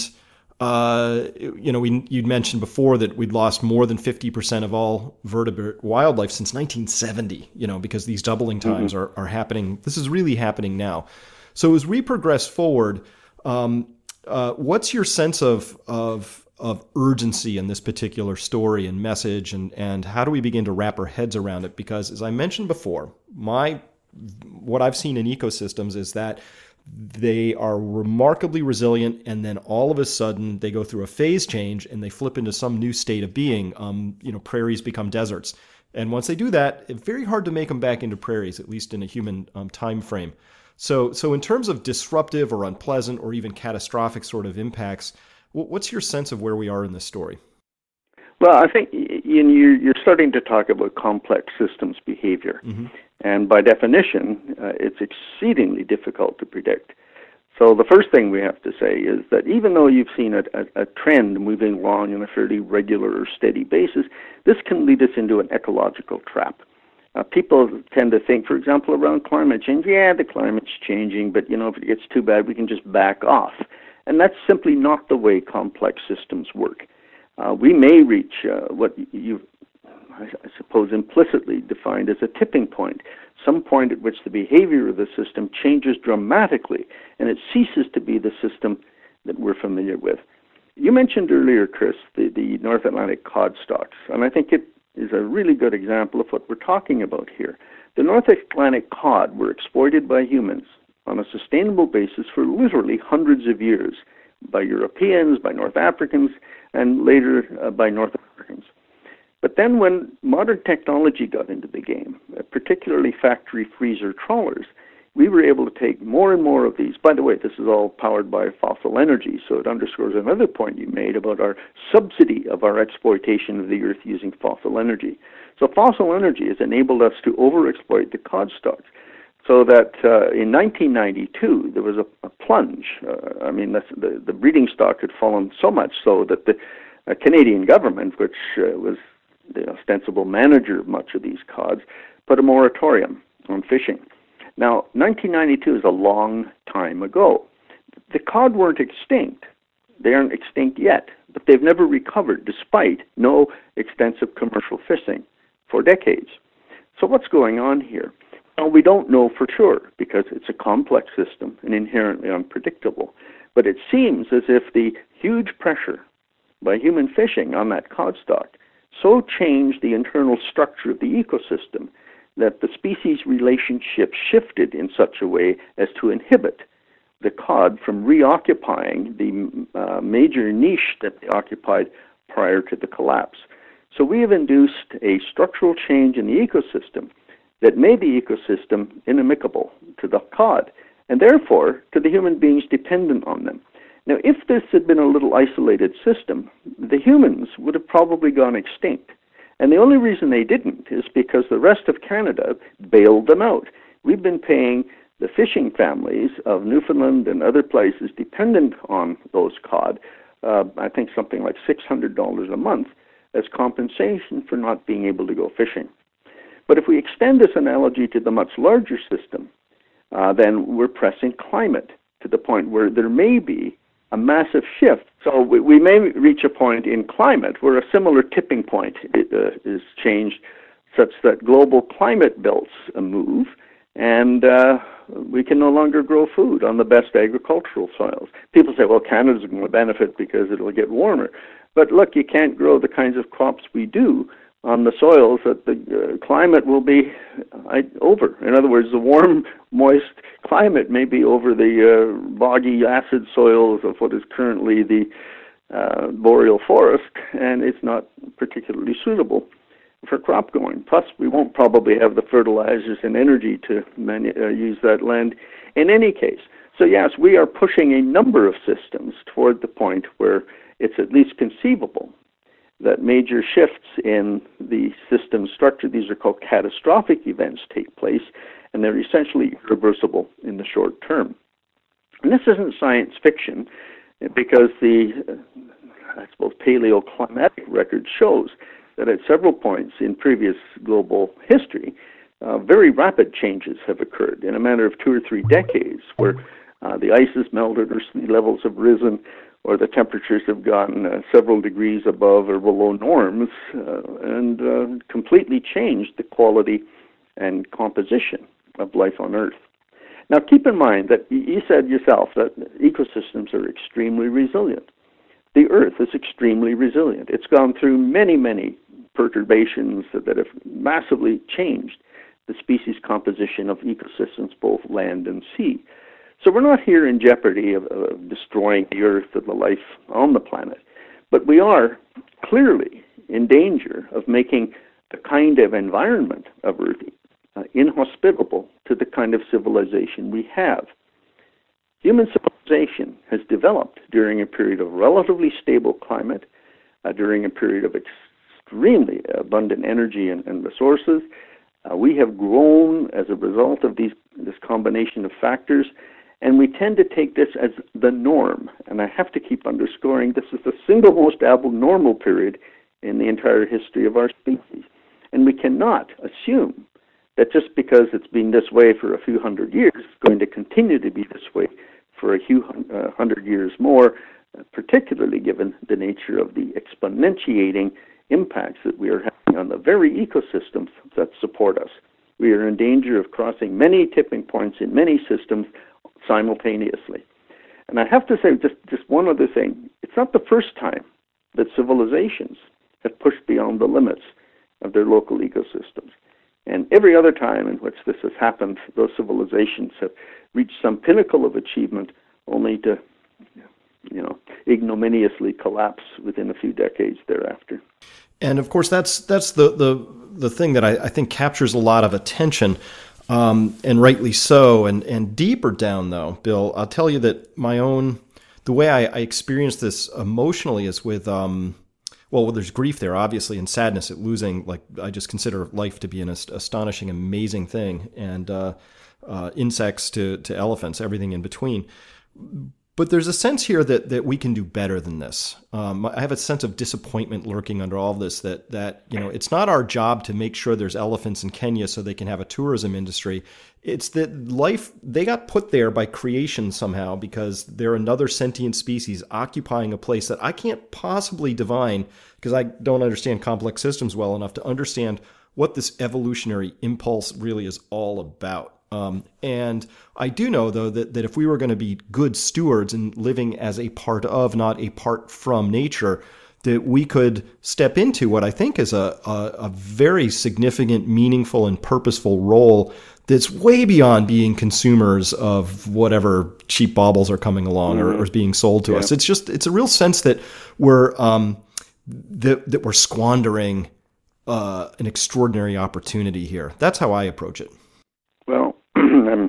Uh, you know, we you'd mentioned before that we'd lost more than fifty percent of all vertebrate wildlife since nineteen seventy, you know, because these doubling times mm-hmm. are, are happening. This is really happening now. So as we progress forward, um, uh, what's your sense of, of, of urgency in this particular story and message, and, and how do we begin to wrap our heads around it? Because as I mentioned before, my, what I've seen in ecosystems is that they are remarkably resilient, and then all of a sudden they go through a phase change and they flip into some new state of being. Um, you know, prairies become deserts, and once they do that, it's very hard to make them back into prairies, at least in a human um, time frame. So, so in terms of disruptive or unpleasant or even catastrophic sort of impacts, what's your sense of where we are in this story? Well, I think you're starting to talk about complex systems behavior. Mm-hmm. And by definition, uh, it's exceedingly difficult to predict. So the first thing we have to say is that even though you've seen a, a, a trend moving along on a fairly regular or steady basis, this can lead us into an ecological trap. Uh, people tend to think, for example, around climate change, yeah, the climate's changing, but, you know, if it gets too bad, we can just back off. And that's simply not the way complex systems work. Uh, we may reach uh, what you've, I suppose, implicitly defined as a tipping point, some point at which the behavior of the system changes dramatically, and it ceases to be the system that we're familiar with. You mentioned earlier, Chris, the, the North Atlantic cod stocks, and I think it is a really good example of what we're talking about here. The North Atlantic cod were exploited by humans on a sustainable basis for literally hundreds of years by Europeans, by North Africans, and later uh, by North Americans. But then when modern technology got into the game, uh, particularly factory freezer trawlers, we were able to take more and more of these. By the way, this is all powered by fossil energy, so it underscores another point you made about our subsidy of our exploitation of the earth using fossil energy. So fossil energy has enabled us to overexploit the cod stocks, so that uh, in nineteen ninety-two there was a, a plunge. Uh, I mean, that's, the, the breeding stock had fallen so much so that the uh, Canadian government, which uh, was the ostensible manager of much of these cods, put a moratorium on fishing. Now, nineteen ninety-two is a long time ago. The cod weren't extinct. They aren't extinct yet, but they've never recovered despite no extensive commercial fishing for decades. So what's going on here? Well, we don't know for sure because it's a complex system and inherently unpredictable. But it seems as if the huge pressure by human fishing on that cod stock so changed the internal structure of the ecosystem that the species relationship shifted in such a way as to inhibit the cod from reoccupying the uh, major niche that they occupied prior to the collapse. So we have induced a structural change in the ecosystem that made the ecosystem inimical to the cod, and therefore to the human beings dependent on them. Now, if this had been a little isolated system, the humans would have probably gone extinct. And the only reason they didn't is because the rest of Canada bailed them out. We've been paying the fishing families of Newfoundland and other places dependent on those cod, uh, I think something like six hundred dollars a month, as compensation for not being able to go fishing. But if we extend this analogy to the much larger system, uh, then we're pressing climate to the point where there may be a massive shift. So we, we may reach a point in climate where a similar tipping point uh, is changed such that global climate belts uh, move and uh, we can no longer grow food on the best agricultural soils. People say, well, Canada's going to benefit because it'll get warmer. But look, you can't grow the kinds of crops we do on the soils that the uh, climate will be uh, over. In other words, the warm, moist climate may be over the uh, boggy, acid soils of what is currently the uh, boreal forest, and it's not particularly suitable for crop growing. Plus, we won't probably have the fertilizers and energy to manu- uh, use that land in any case. So yes, we are pushing a number of systems toward the point where it's at least conceivable that major shifts in the system structure, these are called catastrophic events, take place, and they're essentially irreversible in the short term. And this isn't science fiction, because the, uh, I suppose, paleoclimatic record shows that at several points in previous global history, uh, very rapid changes have occurred in a matter of two or three decades, where uh, the ice has melted or sea levels have risen, or the temperatures have gone uh, several degrees above or below norms, uh, and uh, completely changed the quality and composition of life on Earth. Now, keep in mind that you said yourself that ecosystems are extremely resilient. The Earth is extremely resilient. It's gone through many, many perturbations that have massively changed the species composition of ecosystems, both land and sea. So we're not here in jeopardy of, of destroying the Earth and the life on the planet, but we are clearly in danger of making the kind of environment of Earth uh, inhospitable to the kind of civilization we have. Human civilization has developed during a period of relatively stable climate, uh, during a period of extremely abundant energy and, and resources. Uh, we have grown as a result of these, this combination of factors, and we tend to take this as the norm. And I have to keep underscoring this is the single most abnormal period in the entire history of our species. And we cannot assume that just because it's been this way for a few hundred years, it's going to continue to be this way for a few uh, hundred years more, uh, particularly given the nature of the exponentiating impacts that we are having on the very ecosystems that support us. We are in danger of crossing many tipping points in many systems simultaneously. And I have to say just, just one other thing. It's not the first time that civilizations have pushed beyond the limits of their local ecosystems. And every other time in which this has happened, those civilizations have reached some pinnacle of achievement only to, you know, ignominiously collapse within a few decades thereafter. And of course, that's that's the the, the thing that I, I think captures a lot of attention, um, and rightly so. And and deeper down, though, Bill, I'll tell you that my own the way I, I experience this emotionally is with um, well, there's grief there, obviously, and sadness at losing. Like, I just consider life to be an ast- astonishing, amazing thing, and uh, uh, insects to to elephants, everything in between. But there's a sense here that that we can do better than this. Um, I have a sense of disappointment lurking under all of this, that, that, you know, it's not our job to make sure there's elephants in Kenya so they can have a tourism industry. It's that life, they got put there by creation somehow because they're another sentient species occupying a place that I can't possibly divine because I don't understand complex systems well enough to understand what this evolutionary impulse really is all about. Um, and I do know, though, that, that if we were going to be good stewards and living as a part of, not a part from nature, that we could step into what I think is a, a, a very significant, meaningful, and purposeful role that's way beyond being consumers of whatever cheap baubles are coming along mm-hmm. or, or is being sold to yeah. us. It's just, it's a real sense that we're, um, that, that we're squandering uh, an extraordinary opportunity here. That's how I approach it. Well, um,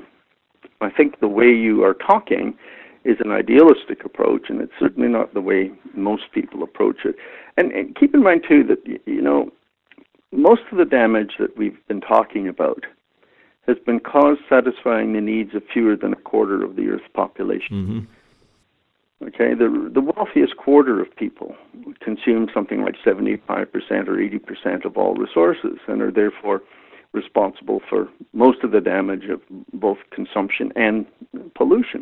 I think the way you are talking is an idealistic approach, and it's certainly not the way most people approach it. And, and keep in mind, too, that, you know, most of the damage that we've been talking about has been caused satisfying the needs of fewer than a quarter of the Earth's population. Mm-hmm. Okay, the the wealthiest quarter of people consume something like seventy-five percent or eighty percent of all resources and are therefore responsible for most of the damage of both consumption and pollution.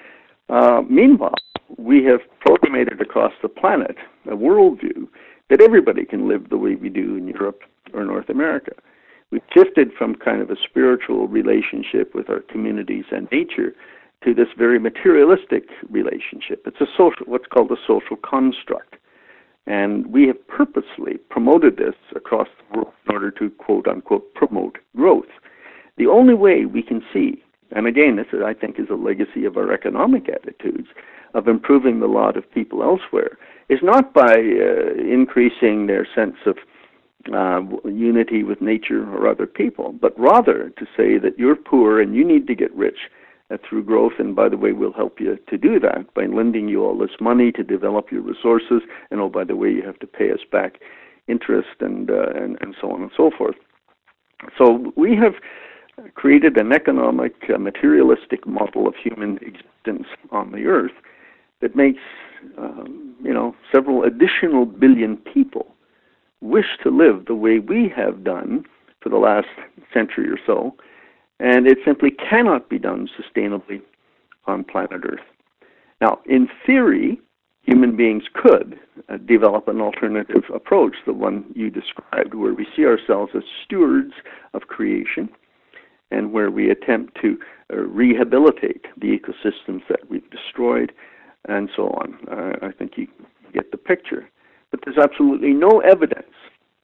Uh, meanwhile, we have programmed across the planet a worldview that everybody can live the way we do in Europe or North America. We've shifted from kind of a spiritual relationship with our communities and nature to this very materialistic relationship. It's a social, what's called a social construct. And we have purposely promoted this across the world in order to, quote unquote, promote growth. The only way we can see, and again, this is, I think, is a legacy of our economic attitudes, of improving the lot of people elsewhere, is not by uh, increasing their sense of uh, unity with nature or other people, but rather to say that you're poor and you need to get rich Uh, through growth, and by the way, we'll help you to do that by lending you all this money to develop your resources, and oh, by the way, you have to pay us back interest and uh, and, and so on and so forth. So we have created an economic, uh, materialistic model of human existence on the earth that makes, um, you know, several additional billion people wish to live the way we have done for the last century or so. And it simply cannot be done sustainably on planet Earth. Now, in theory, human beings could uh, develop an alternative approach, the one you described, where we see ourselves as stewards of creation and where we attempt to uh, rehabilitate the ecosystems that we've destroyed and so on. Uh, I think you get the picture. But there's absolutely no evidence,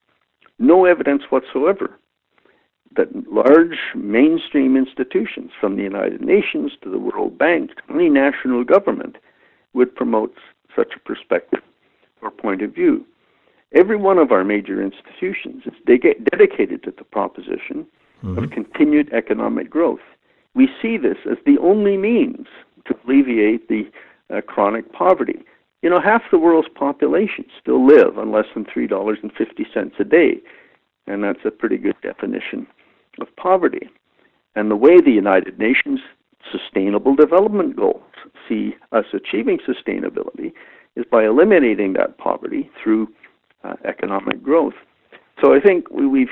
no evidence whatsoever, that large mainstream institutions, from the United Nations to the World Bank to any national government, would promote such a perspective or point of view. Every one of our major institutions is de- dedicated to the proposition mm-hmm. of continued economic growth. We see this as the only means to alleviate the uh, chronic poverty. You know, half the world's population still live on less than three dollars and fifty cents a day, and that's a pretty good definition of poverty. And the way the United Nations Sustainable Development Goals see us achieving sustainability is by eliminating that poverty through uh, economic growth. So I think we, we've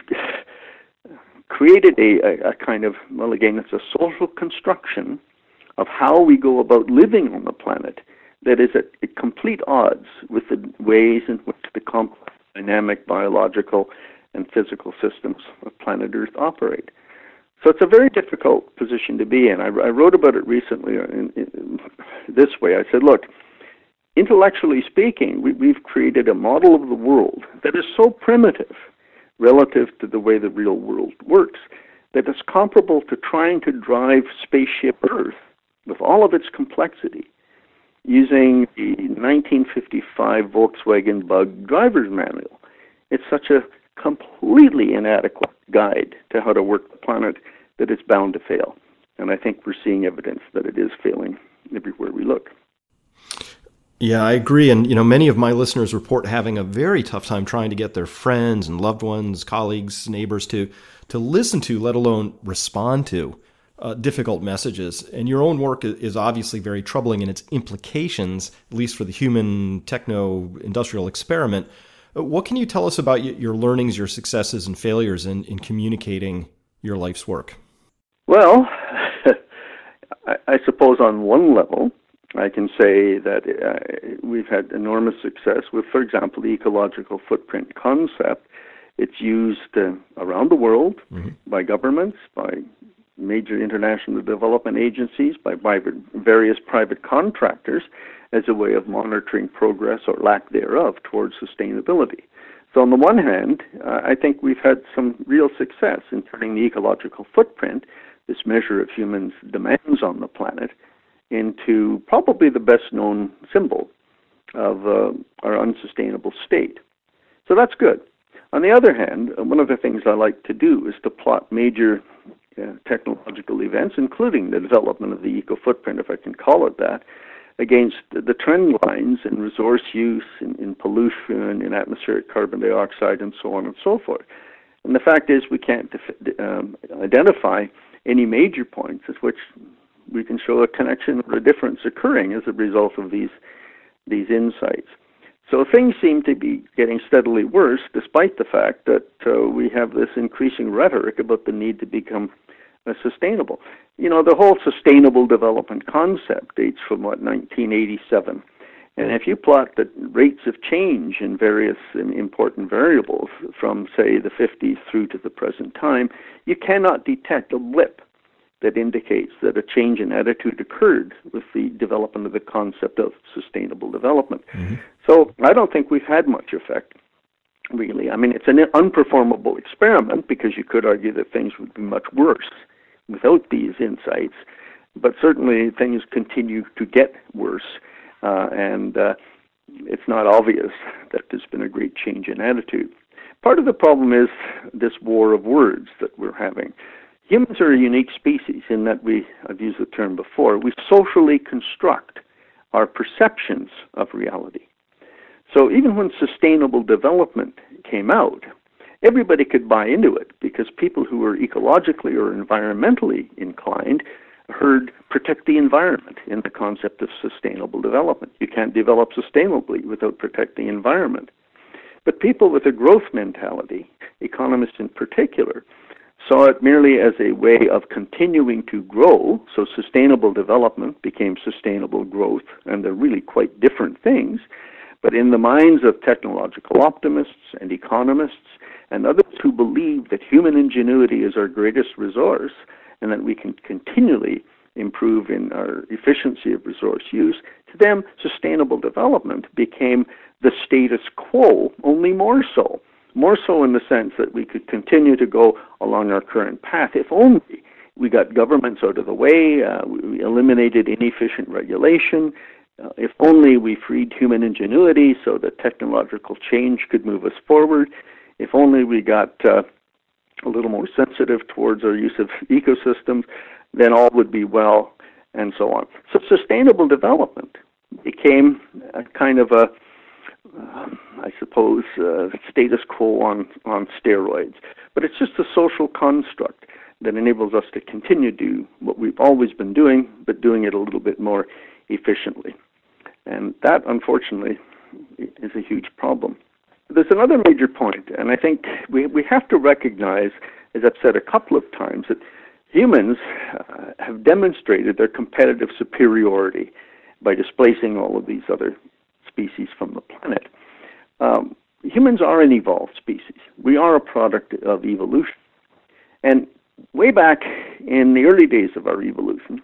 created a, a, a kind of, well, again, it's a social construction of how we go about living on the planet that is at, at complete odds with the ways in which the complex, dynamic, biological, and physical systems of planet Earth operate. So it's a very difficult position to be in. I, I wrote about it recently in, in this way. I said, look, intellectually speaking, we, we've created a model of the world that is so primitive relative to the way the real world works that is comparable to trying to drive spaceship Earth with all of its complexity using the nineteen fifty-five Volkswagen Bug driver's manual. It's such a completely inadequate guide to how to work the planet that it's bound to fail. And I think we're seeing evidence that it is failing everywhere we look. Yeah, I agree. And, you know, many of my listeners report having a very tough time trying to get their friends and loved ones, colleagues, neighbors to, to listen to, let alone respond to uh, difficult messages. And your own work is obviously very troubling in its implications, at least for the human techno-industrial experiment. What can you tell us about your learnings, your successes and failures in, in communicating your life's work? Well, I, I suppose on one level, I can say that uh, we've had enormous success with, for example, the ecological footprint concept. It's used uh, around the world mm-hmm. by governments, by major international development agencies, by private, various private contractors as a way of monitoring progress or lack thereof towards sustainability. So on the one hand, uh, I think we've had some real success in turning the ecological footprint, this measure of humans' demands on the planet, into probably the best-known symbol of uh, our unsustainable state. So that's good. On the other hand, one of the things I like to do is to plot major uh, technological events, including the development of the eco-footprint, if I can call it that, against the trend lines in resource use, in, in pollution, in atmospheric carbon dioxide, and so on and so forth. And the fact is we can't def- um, identify any major points at which we can show a connection or a difference occurring as a result of these these insights. So things seem to be getting steadily worse, despite the fact that uh, we have this increasing rhetoric about the need to become uh, sustainable. You know, the whole sustainable development concept dates from, what, nineteen eighty-seven. And if you plot the rates of change in various important variables from, say, the fifties through to the present time, you cannot detect a blip that indicates that a change in attitude occurred with the development of the concept of sustainable development. Mm-hmm. So I don't think we've had much effect, really. I mean, it's an unperformable experiment because you could argue that things would be much worse without these insights, but certainly things continue to get worse, uh, and uh, it's not obvious that there's been a great change in attitude. Part of the problem is this war of words that we're having. Humans are a unique species in that we, I've used the term before, we socially construct our perceptions of reality. So even when sustainable development came out, everybody could buy into it because people who were ecologically or environmentally inclined heard protect the environment in the concept of sustainable development. You can't develop sustainably without protecting the environment. But people with a growth mentality, economists in particular, saw it merely as a way of continuing to grow, so sustainable development became sustainable growth, and they're really quite different things. But in the minds of technological optimists and economists and others who believe that human ingenuity is our greatest resource and that we can continually improve in our efficiency of resource use, to them, sustainable development became the status quo, only more so. More so in the sense that we could continue to go along our current path if only we got governments out of the way, uh, we eliminated inefficient regulation, uh, if only we freed human ingenuity so that technological change could move us forward, if only we got uh, a little more sensitive towards our use of ecosystems, then all would be well, and so on. So sustainable development became a kind of a Uh, I suppose, uh, status quo on, on steroids. But it's just a social construct that enables us to continue to do what we've always been doing, but doing it a little bit more efficiently. And that, unfortunately, is a huge problem. There's another major point, and I think we, we have to recognize, as I've said a couple of times, that humans uh, have demonstrated their competitive superiority by displacing all of these other species from the planet. Um, humans are an evolved species. We are a product of evolution. And way back in the early days of our evolution,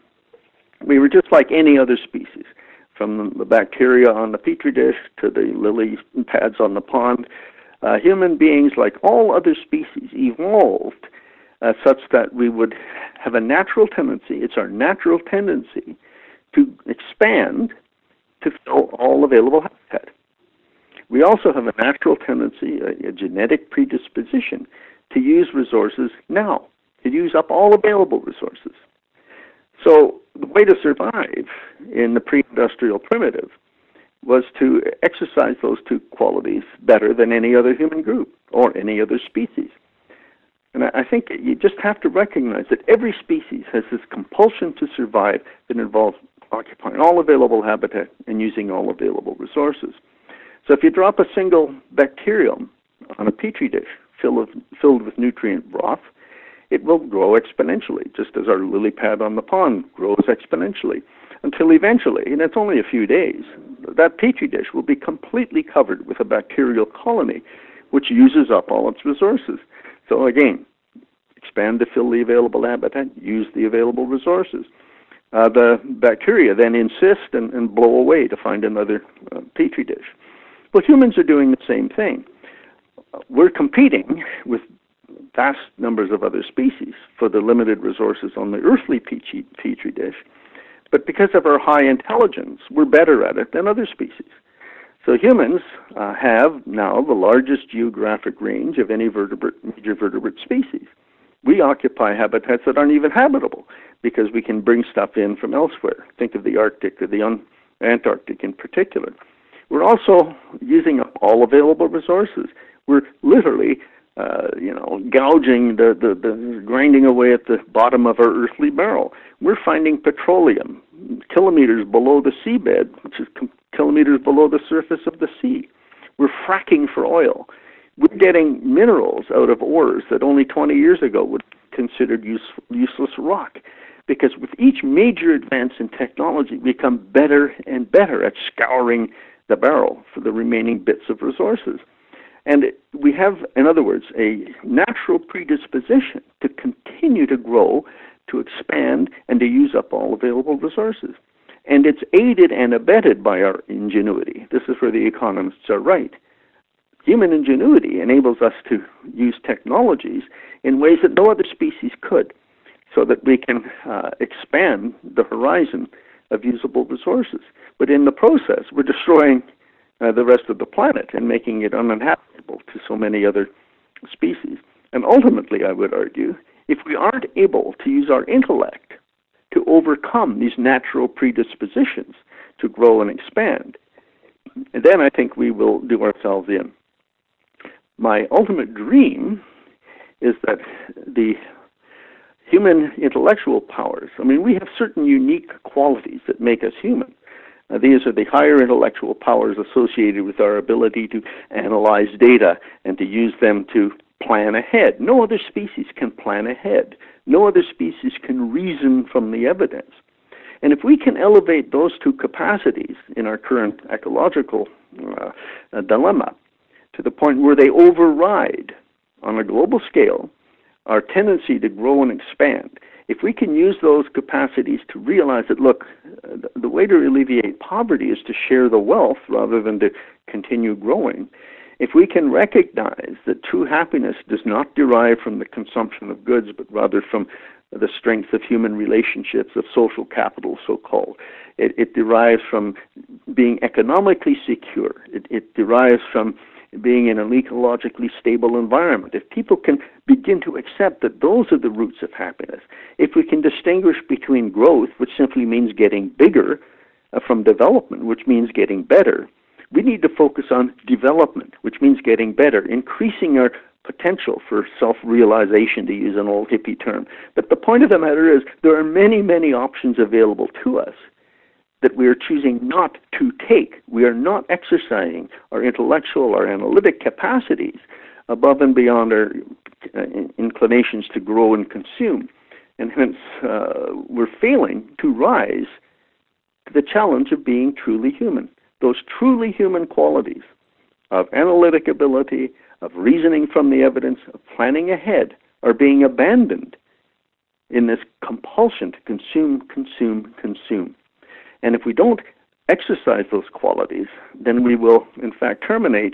we were just like any other species, from the bacteria on the petri dish to the lily pads on the pond. uh, human beings, like all other species, evolved uh, such that we would have a natural tendency, it's our natural tendency, to expand to fill all available habitat. We also have a natural tendency, a, a genetic predisposition, to use resources now, to use up all available resources. So the way to survive in the pre-industrial primitive was to exercise those two qualities better than any other human group or any other species. And I think you just have to recognize that every species has this compulsion to survive that involves occupying all available habitat and using all available resources. So if you drop a single bacterium on a petri dish filled with, filled with nutrient broth, it will grow exponentially, just as our lily pad on the pond grows exponentially, until eventually, and it's only a few days, that petri dish will be completely covered with a bacterial colony, which uses up all its resources. So again, expand to fill the available habitat, use the available resources. Uh, the bacteria then insist and, and blow away to find another uh, petri dish. Well, humans are doing the same thing. We're competing with vast numbers of other species for the limited resources on the earthly petri, petri dish, but because of our high intelligence, we're better at it than other species. So humans uh, have now the largest geographic range of any vertebrate, major vertebrate species. We occupy habitats that aren't even habitable because we can bring stuff in from elsewhere. Think of the Arctic or the un- Antarctic in particular. We're also using up all available resources. We're literally, uh, you know, gouging, the, the, the grinding away at the bottom of our earthly barrel. We're finding petroleum kilometers below the seabed, which is com- kilometers below the surface of the sea. We're fracking for oil. We're getting minerals out of ores that only twenty years ago would be considered use, useless rock. Because with each major advance in technology, we become better and better at scouring the barrel for the remaining bits of resources. And we have, in other words, a natural predisposition to continue to grow, to expand, and to use up all available resources. And it's aided and abetted by our ingenuity. This is where the economists are right. Human ingenuity enables us to use technologies in ways that no other species could, so that we can uh, expand the horizon of usable resources. But in the process, we're destroying uh, the rest of the planet and making it uninhabitable to so many other species. And ultimately, I would argue, if we aren't able to use our intellect to overcome these natural predispositions to grow and expand, then I think we will do ourselves in. My ultimate dream is that the human intellectual powers, I mean, we have certain unique qualities that make us human. Uh, these are the higher intellectual powers associated with our ability to analyze data and to use them to plan ahead. No other species can plan ahead. No other species can reason from the evidence. And if we can elevate those two capacities in our current ecological uh, uh, dilemma to the point where they override, on a global scale, our tendency to grow and expand, if we can use those capacities to realize that, look, uh, the way to alleviate poverty is to share the wealth rather than to continue growing. If we can recognize that true happiness does not derive from the consumption of goods, but rather from the strength of human relationships, of social capital, so-called. It, it derives from being economically secure. It, it derives from being in an ecologically stable environment. If people can begin to accept that those are the roots of happiness, if we can distinguish between growth, which simply means getting bigger, uh, from development, which means getting better, we need to focus on development, which means getting better, increasing our potential for self-realization, to use an old hippie term. But the point of the matter is there are many, many options available to us that we are choosing not to take. We are not exercising our intellectual, our analytic capacities above and beyond our uh, inclinations to grow and consume. And hence, uh, we're failing to rise to the challenge of being truly human. Those truly human qualities of analytic ability, of reasoning from the evidence, of planning ahead, are being abandoned in this compulsion to consume, consume, consume. And if we don't exercise those qualities, then we will, in fact, terminate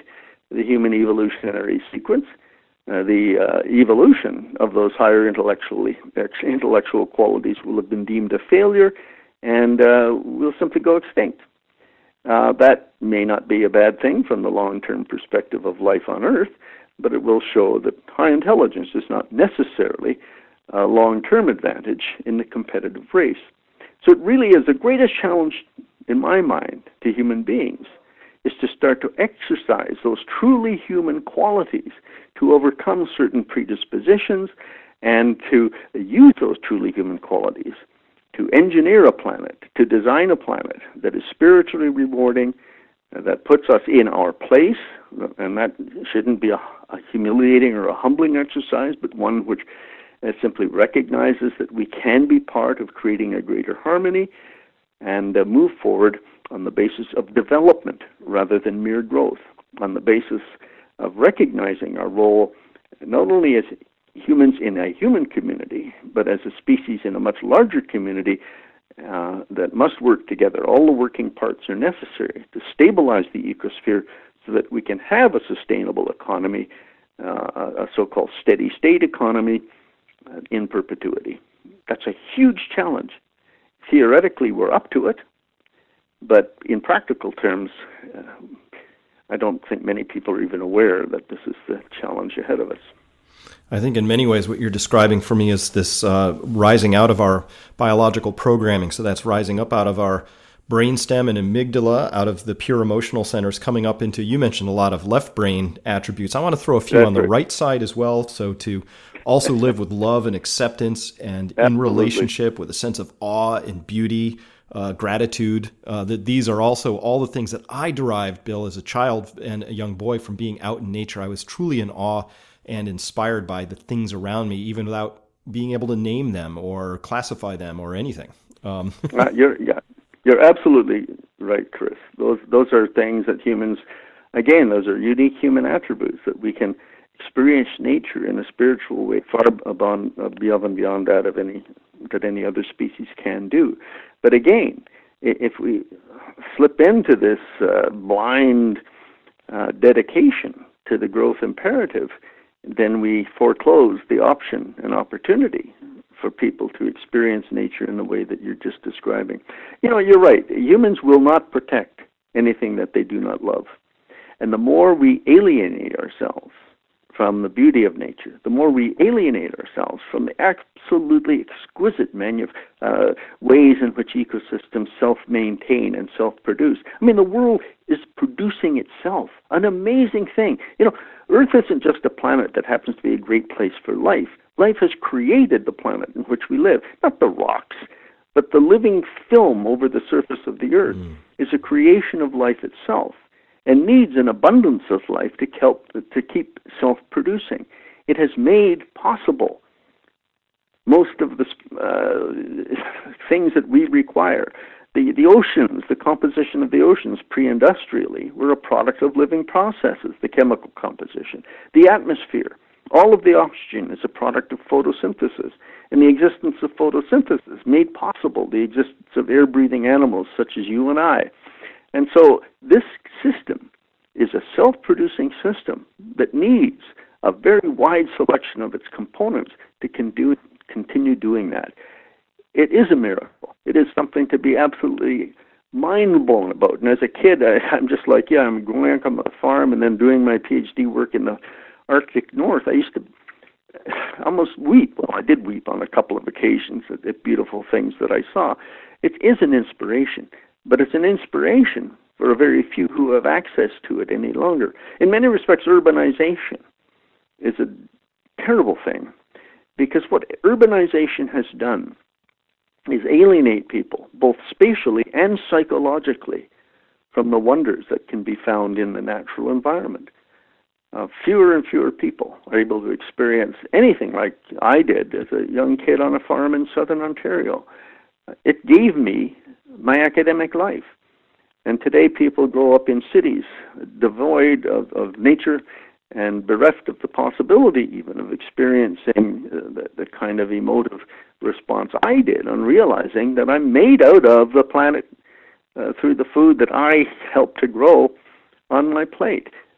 the human evolutionary sequence, uh, the uh, evolution of those higher intellectually intellectual qualities will have been deemed a failure, and uh, will simply go extinct. Uh, that may not be a bad thing from the long-term perspective of life on Earth, but it will show that high intelligence is not necessarily a long-term advantage in the competitive race. So it really is the greatest challenge, in my mind, to human beings, is to start to exercise those truly human qualities to overcome certain predispositions and to use those truly human qualities to engineer a planet, to design a planet that is spiritually rewarding, uh, that puts us in our place, and that shouldn't be a, a humiliating or a humbling exercise, but one which uh, simply recognizes that we can be part of creating a greater harmony and uh, move forward on the basis of development rather than mere growth, on the basis of recognizing our role not only as humans in a human community, but as a species in a much larger community uh, that must work together. All the working parts are necessary to stabilize the ecosphere so that we can have a sustainable economy, uh, a so-called steady-state economy uh, in perpetuity. That's a huge challenge. Theoretically, we're up to it, but in practical terms, uh, I don't think many people are even aware that this is the challenge ahead of us. I think in many ways what you're describing for me is this uh, rising out of our biological programming. So that's rising up out of our brainstem and amygdala, out of the pure emotional centers, coming up into, you mentioned a lot of left brain attributes. I want to throw a few That's on the right. right side as well. So to also live with love and acceptance and Absolutely. in relationship with a sense of awe and beauty, uh, gratitude, uh, that these are also all the things that I derived, Bill, as a child and a young boy from being out in nature. I was truly in awe and inspired by the things around me, even without being able to name them or classify them or anything. Um. uh, you're, yeah, you're absolutely right, Chris. Those those are things that humans, again, those are unique human attributes that we can experience nature in a spiritual way far above, above and beyond that of any that any other species can do. But again, if we slip into this uh, blind uh, dedication to the growth imperative, then we foreclose the option and opportunity for people to experience nature in the way that you're just describing. You know, you're right. Humans will not protect anything that they do not love. And the more we alienate ourselves from the beauty of nature, the more we alienate ourselves from the absolutely exquisite manu- uh, ways in which ecosystems self-maintain and self-produce. I mean, the world is producing itself, an amazing thing. You know, Earth isn't just a planet that happens to be a great place for life. Life has created the planet in which we live, not the rocks, but the living film over the surface of the Earth mm. is a creation of life itself, and needs an abundance of life to help to keep self-producing. It has made possible most of the uh, things that we require. The, the oceans, the composition of the oceans pre-industrially were a product of living processes, the chemical composition. The atmosphere, all of the oxygen is a product of photosynthesis. And the existence of photosynthesis made possible the existence of air-breathing animals such as you and I. And so this system is a self-producing system that needs a very wide selection of its components to con- do, continue doing that. It is a miracle. It is something to be absolutely mind-blown about. And as a kid, I, I'm just like, yeah, I'm growing up on a farm and then doing my PhD work in the Arctic North. I used to almost weep. Well, I did weep on a couple of occasions at, at beautiful things that I saw. It is an inspiration. But it's an inspiration for a very few who have access to it any longer. In many respects, urbanization is a terrible thing, because what urbanization has done is alienate people, both spatially and psychologically, from the wonders that can be found in the natural environment. Uh, fewer and fewer people are able to experience anything like I did as a young kid on a farm in southern Ontario. It gave me my academic life. And today people grow up in cities devoid of, of nature and bereft of the possibility even of experiencing uh, the, the kind of emotive response I did on realizing that I'm made out of the planet uh, through the food that I helped to grow on my plate.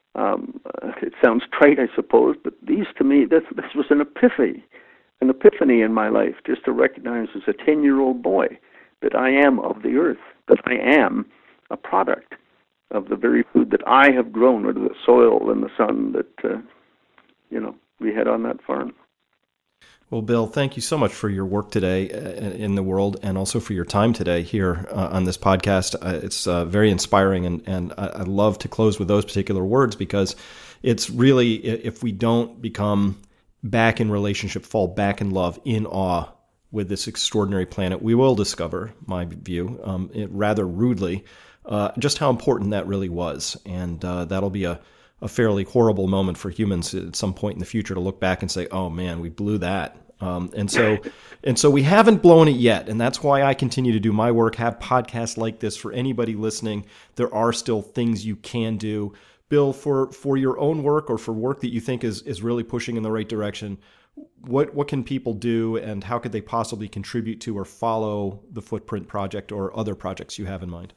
Um, uh, it sounds trite, I suppose, but these to me, this, this was an epiphany, an epiphany in my life, just to recognize as a ten-year-old boy that I am of the earth, that I am a product of the very food that I have grown out of the soil and the sun that, uh, you know, we had on that farm. Well, Bill, thank you so much for your work today in the world and also for your time today here uh, on this podcast. Uh, it's uh, very inspiring, and, and I, I love to close with those particular words because it's really, if we don't become back in relationship, fall back in love, in awe with this extraordinary planet, we will discover, my view, um, it rather rudely, uh, just how important that really was. And uh, that'll be a a fairly horrible moment for humans at some point in the future to look back and say, oh man, we blew that. Um, and so, and so we haven't blown it yet. And that's why I continue to do my work, have podcasts like this for anybody listening. There are still things you can do. Bill, for, for your own work or for work that you think is, is really pushing in the right direction, what, what can people do and how could they possibly contribute to or follow the Footprint Project or other projects you have in mind?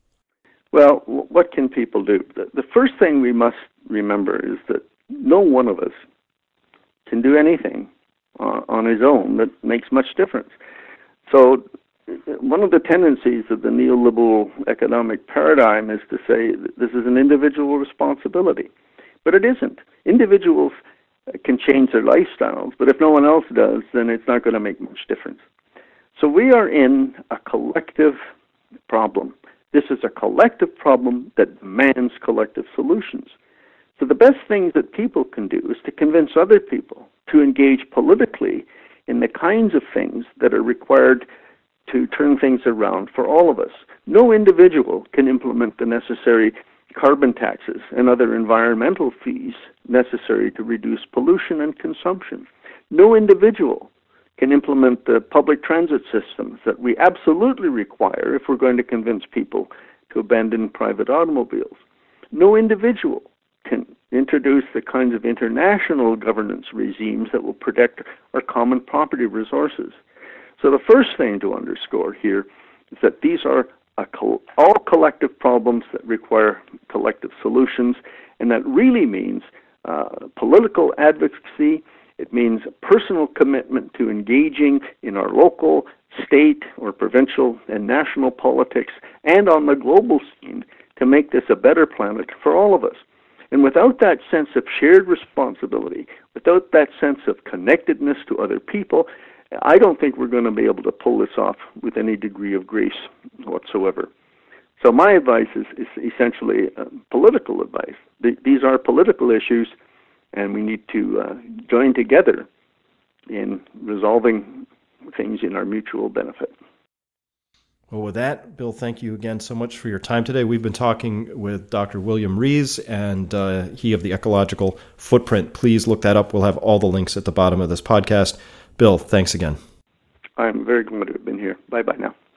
Well, what can people do? The first thing we must remember is that no one of us can do anything uh, on his own that makes much difference. So one of the tendencies of the neoliberal economic paradigm is to say that this is an individual responsibility. But it isn't. Individuals can change their lifestyles, but if no one else does, then it's not going to make much difference. So we are in a collective problem. This is a collective problem that demands collective solutions. So the best thing that people can do is to convince other people to engage politically in the kinds of things that are required to turn things around for all of us. No individual can implement the necessary carbon taxes and other environmental fees necessary to reduce pollution and consumption. No individual can implement the public transit systems that we absolutely require if we're going to convince people to abandon private automobiles. No individual can introduce the kinds of international governance regimes that will protect our common property resources. So the first thing to underscore here is that these are a co- all collective problems that require collective solutions, and that really means uh, political advocacy. It means personal commitment to engaging in our local, state, or provincial and national politics and on the global scene to make this a better planet for all of us. And without that sense of shared responsibility, without that sense of connectedness to other people, I don't think we're going to be able to pull this off with any degree of grace whatsoever. So my advice is, is essentially uh, political advice. Th- these are political issues, and we need to uh, join together in resolving things in our mutual benefit. Well, with that, Bill, thank you again so much for your time today. We've been talking with Doctor William Rees, and uh, he of the Ecological Footprint. Please look that up. We'll have all the links at the bottom of this podcast. Bill, thanks again. I'm very glad to have been here. Bye-bye now.